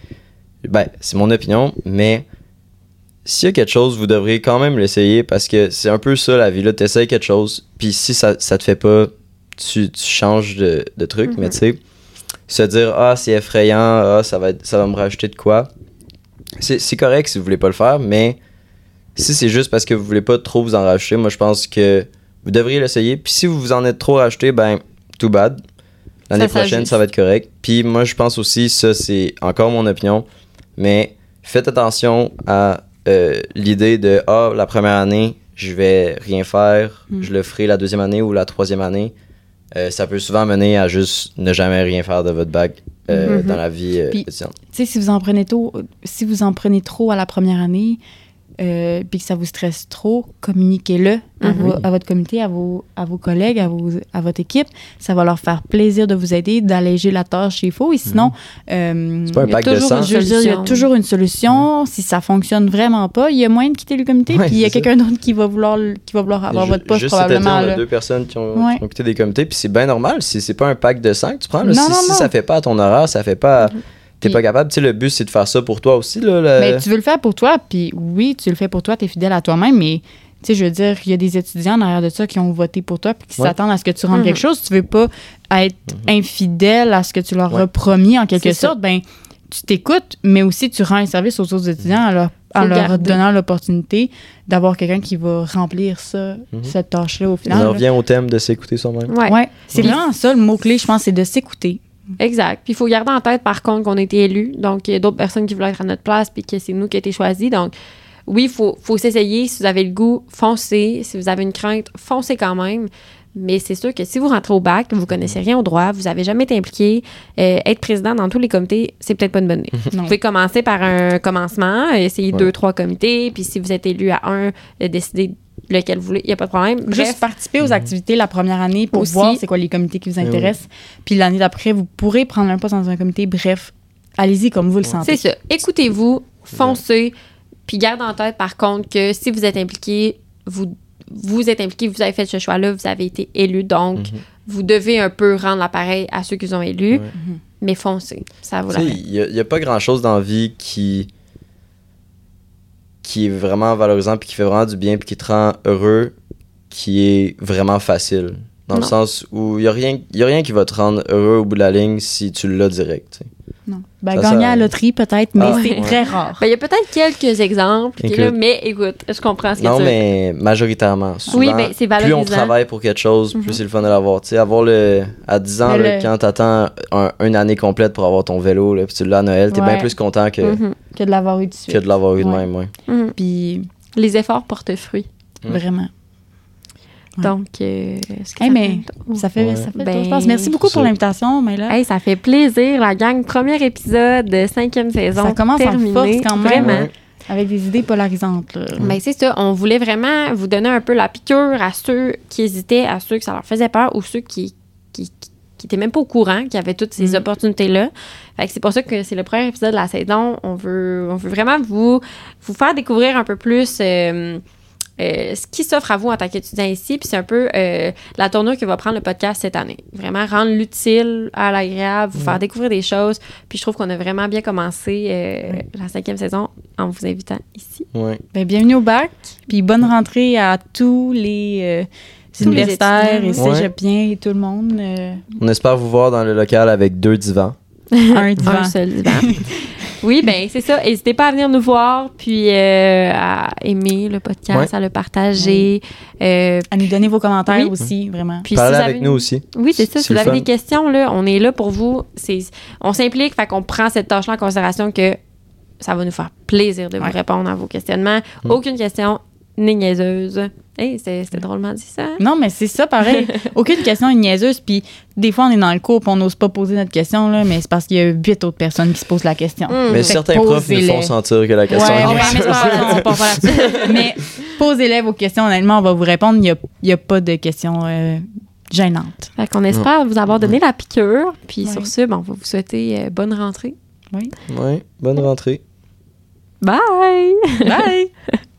Ben, c'est mon opinion, mais s'il y a quelque chose, vous devriez quand même l'essayer parce que c'est un peu ça la vie. Là, t'essayes quelque chose, puis si ça, ça te fait pas, tu, tu changes de, de truc, Mhm. mais tu sais, se dire, ah, c'est effrayant, ah, ça va, être, ça va me rajouter de quoi. C'est, c'est correct si vous voulez pas le faire, mais si c'est juste parce que vous voulez pas trop vous en rajouter, moi, je pense que vous devriez l'essayer. Puis si vous vous en êtes trop rajouté, ben, too bad. L'année Ça prochaine, s'ajuste. ça va être correct. Puis moi, je pense aussi, ça, c'est encore mon opinion, mais faites attention à euh, l'idée de, ah, la première année, je vais rien faire, Mm. je le ferai la deuxième année ou la troisième année. Euh, ça peut souvent mener à juste ne jamais rien faire de votre bac euh, Mhm. dans la vie euh, Puis- étudiante. Tu sais, si vous en prenez tôt, si vous en prenez trop à la première année, euh, puis que ça vous stresse trop, communiquez-le à, Mhm. vos- à votre comité, à vos, à vos collègues, à, vos, à votre équipe. Ça va leur faire plaisir de vous aider, d'alléger la tâche s'il faut. Et sinon, euh, C'est pas un Il y a pack de toujours sang. une je veux dire, il y a solution. toujours une solution. Si ça fonctionne vraiment pas, il y a moyen de quitter le comité. Ouais, puis il y a c'est ça. quelqu'un d'autre qui va vouloir, le- qui va vouloir avoir Ju- votre poste juste probablement. c'est-à-dire, là. là, deux personnes qui ont, Ouais. qui ont quitté des comités, puis c'est bien normal. Si c'est pas un pack de sang que tu prends, là, Non, si, non, si non. ça fait pas à ton horaire, ça fait pas. T'es Puis- pas capable. Tu sais, le but, c'est de faire ça pour toi aussi. Là, le- Mais tu veux le faire pour toi, puis oui, tu le fais pour toi, tu es fidèle à toi-même, mais tu sais, je veux dire, il y a des étudiants derrière de ça qui ont voté pour toi puis qui Ouais. s'attendent à ce que tu rendes Mhm. quelque chose. Tu veux pas être infidèle à ce que tu leur Ouais. as promis en quelque C'est ça. sorte, ben tu t'écoutes, mais aussi tu rends un service aux autres étudiants en leur, en Faut le leur garder. donnant l'opportunité d'avoir quelqu'un qui va remplir ça, Mhm. cette tâche-là au On final. en là. revient au thème de s'écouter soi-même. Ouais. Ouais, c'est Puis- vraiment ça, le mot-clé, je pense, c'est de s'écouter. Exact. Puis il faut garder en tête, par contre, qu'on a été élus. Donc, il y a d'autres personnes qui voulaient être à notre place, puis que c'est nous qui avons été choisis. Donc, oui, il faut, faut s'essayer. Si vous avez le goût, foncez. Si vous avez une crainte, foncez quand même. Mais c'est sûr que si vous rentrez au bac, vous connaissez rien au droit, vous avez jamais été impliqué, euh, être président dans tous les comités, c'est peut-être pas une bonne idée. Vous Non. pouvez commencer par un commencement, essayer Ouais. deux, trois comités, puis si vous êtes élu à un, euh, décidez lequel vous voulez, il n'y a pas de problème. Bref, Juste participer aux activités la première année pour Aussi. voir c'est quoi les comités qui vous Eh oui. intéressent. Puis l'année d'après, vous pourrez prendre un poste dans un comité. Bref, allez-y comme vous le sentez. c'est ça. Écoutez-vous, foncez, puis gardez en tête, par contre, que si vous êtes impliqué, vous, vous êtes impliqué, vous avez fait ce choix-là, vous avez été élu, donc Mhm. vous devez un peu rendre l'appareil à ceux qui vous ont élus, Ouais. mais foncez. Ça vaut Tu la sais, peine. il n'y a, pas grand-chose dans la vie qui, qui est vraiment valorisant, puis qui fait vraiment du bien, puis qui te rend heureux, qui est vraiment facile. Dans le Non. sens où il n'y a, rien- y a rien qui va te rendre heureux au bout de la ligne si tu l'as direct. tu sais. Non. Ben, Ça, gagner ça- à la loterie, peut-être, mais Ah, c'est ouais. très rare. Ben, il y a peut-être quelques exemples, qui est là, Écoute. mais écoute, je comprends ce que Non, tu veux. mais majoritairement. Souvent, Oui, ben, c'est plus on valorisant. travaille pour quelque chose, plus Mhm. c'est le fun de l'avoir. Tu sais, avoir le. À dix ans, Mais là, le- quand t'attends un, une année complète pour avoir ton vélo, là, puis tu l'as à Noël, t'es Ouais. bien plus content que, Mhm, Que de l'avoir eu tout de suite. que de l'avoir eu de Ouais. même. Ouais. mhm. Puis, Les efforts portent fruit. Mm. vraiment. Ouais. Donc, euh, est-ce que Hey, ça mais fait- Ça fait, Ouais. ça fait le Ben, tour, je pense. Merci beaucoup pour ça- l'invitation, mais là, Hey, ça fait plaisir, la gang. Premier épisode de cinquième saison. Ça commence en terminé. force quand même. Vraiment. Ouais. avec des idées polarisantes. Là. Ben, c'est ça. On voulait vraiment vous donner un peu la piqûre à ceux qui hésitaient, à ceux que ça leur faisait peur ou ceux qui, qui, qui, qui étaient même pas au courant, qui avaient toutes ces Mm. opportunités-là. Fait que c'est pour ça que c'est le premier épisode de la saison. On veut, on veut vraiment vous, vous faire découvrir un peu plus euh, euh, ce qui s'offre à vous en tant qu'étudiant ici. Puis c'est un peu euh, la tournure que va prendre le podcast cette année. Vraiment rendre l'utile à l'agréable, vous Mm. faire découvrir des choses. Puis je trouve qu'on a vraiment bien commencé euh, la cinquième saison en vous invitant ici. Ouais. Ben, bienvenue au bac, puis bonne rentrée à tous les euh, Tous les universitaires et étudiants. Ouais. cégepiens et tout le monde. euh, On espère vous voir dans le local avec deux divans. un divan. Un seul divan. Oui, ben c'est ça. N'hésitez pas à venir nous voir, puis euh, à aimer le podcast, Ouais. à le partager. Euh, À nous donner vos commentaires Oui. aussi, vraiment. puis Parlez si vous avec avez- nous aussi. Oui, c'est ça. C'est Si vous le avez fun. des questions, là, on est là pour vous. C'est, on s'implique, fait qu'on prend cette tâche-là en considération que ça va nous faire plaisir de vous Ouais. répondre à vos questionnements. Mm. Aucune question, ni niaiseuse. Hey, c'était, c'était drôlement dit, ça. Non, mais c'est ça, pareil. Aucune question est niaiseuse. Puis des fois, on est dans le cours et on n'ose pas poser notre question, là, mais c'est parce qu'il y a huit autres personnes qui se posent la question. Mm. Mais Fait certains que profs nous font posez-les. sentir que la question Ouais, est on va, mais c'est pas grave, on part pas là-dessus. Mais posez-les vos questions, honnêtement, on va vous répondre. Il n'y a, il y a pas de questions euh, gênantes. Fait qu'on espère vous avoir donné la piqûre. Puis Oui. sur ce, ben, on va vous souhaiter euh, bonne rentrée. Oui. Oui, bonne rentrée. Bye! Bye!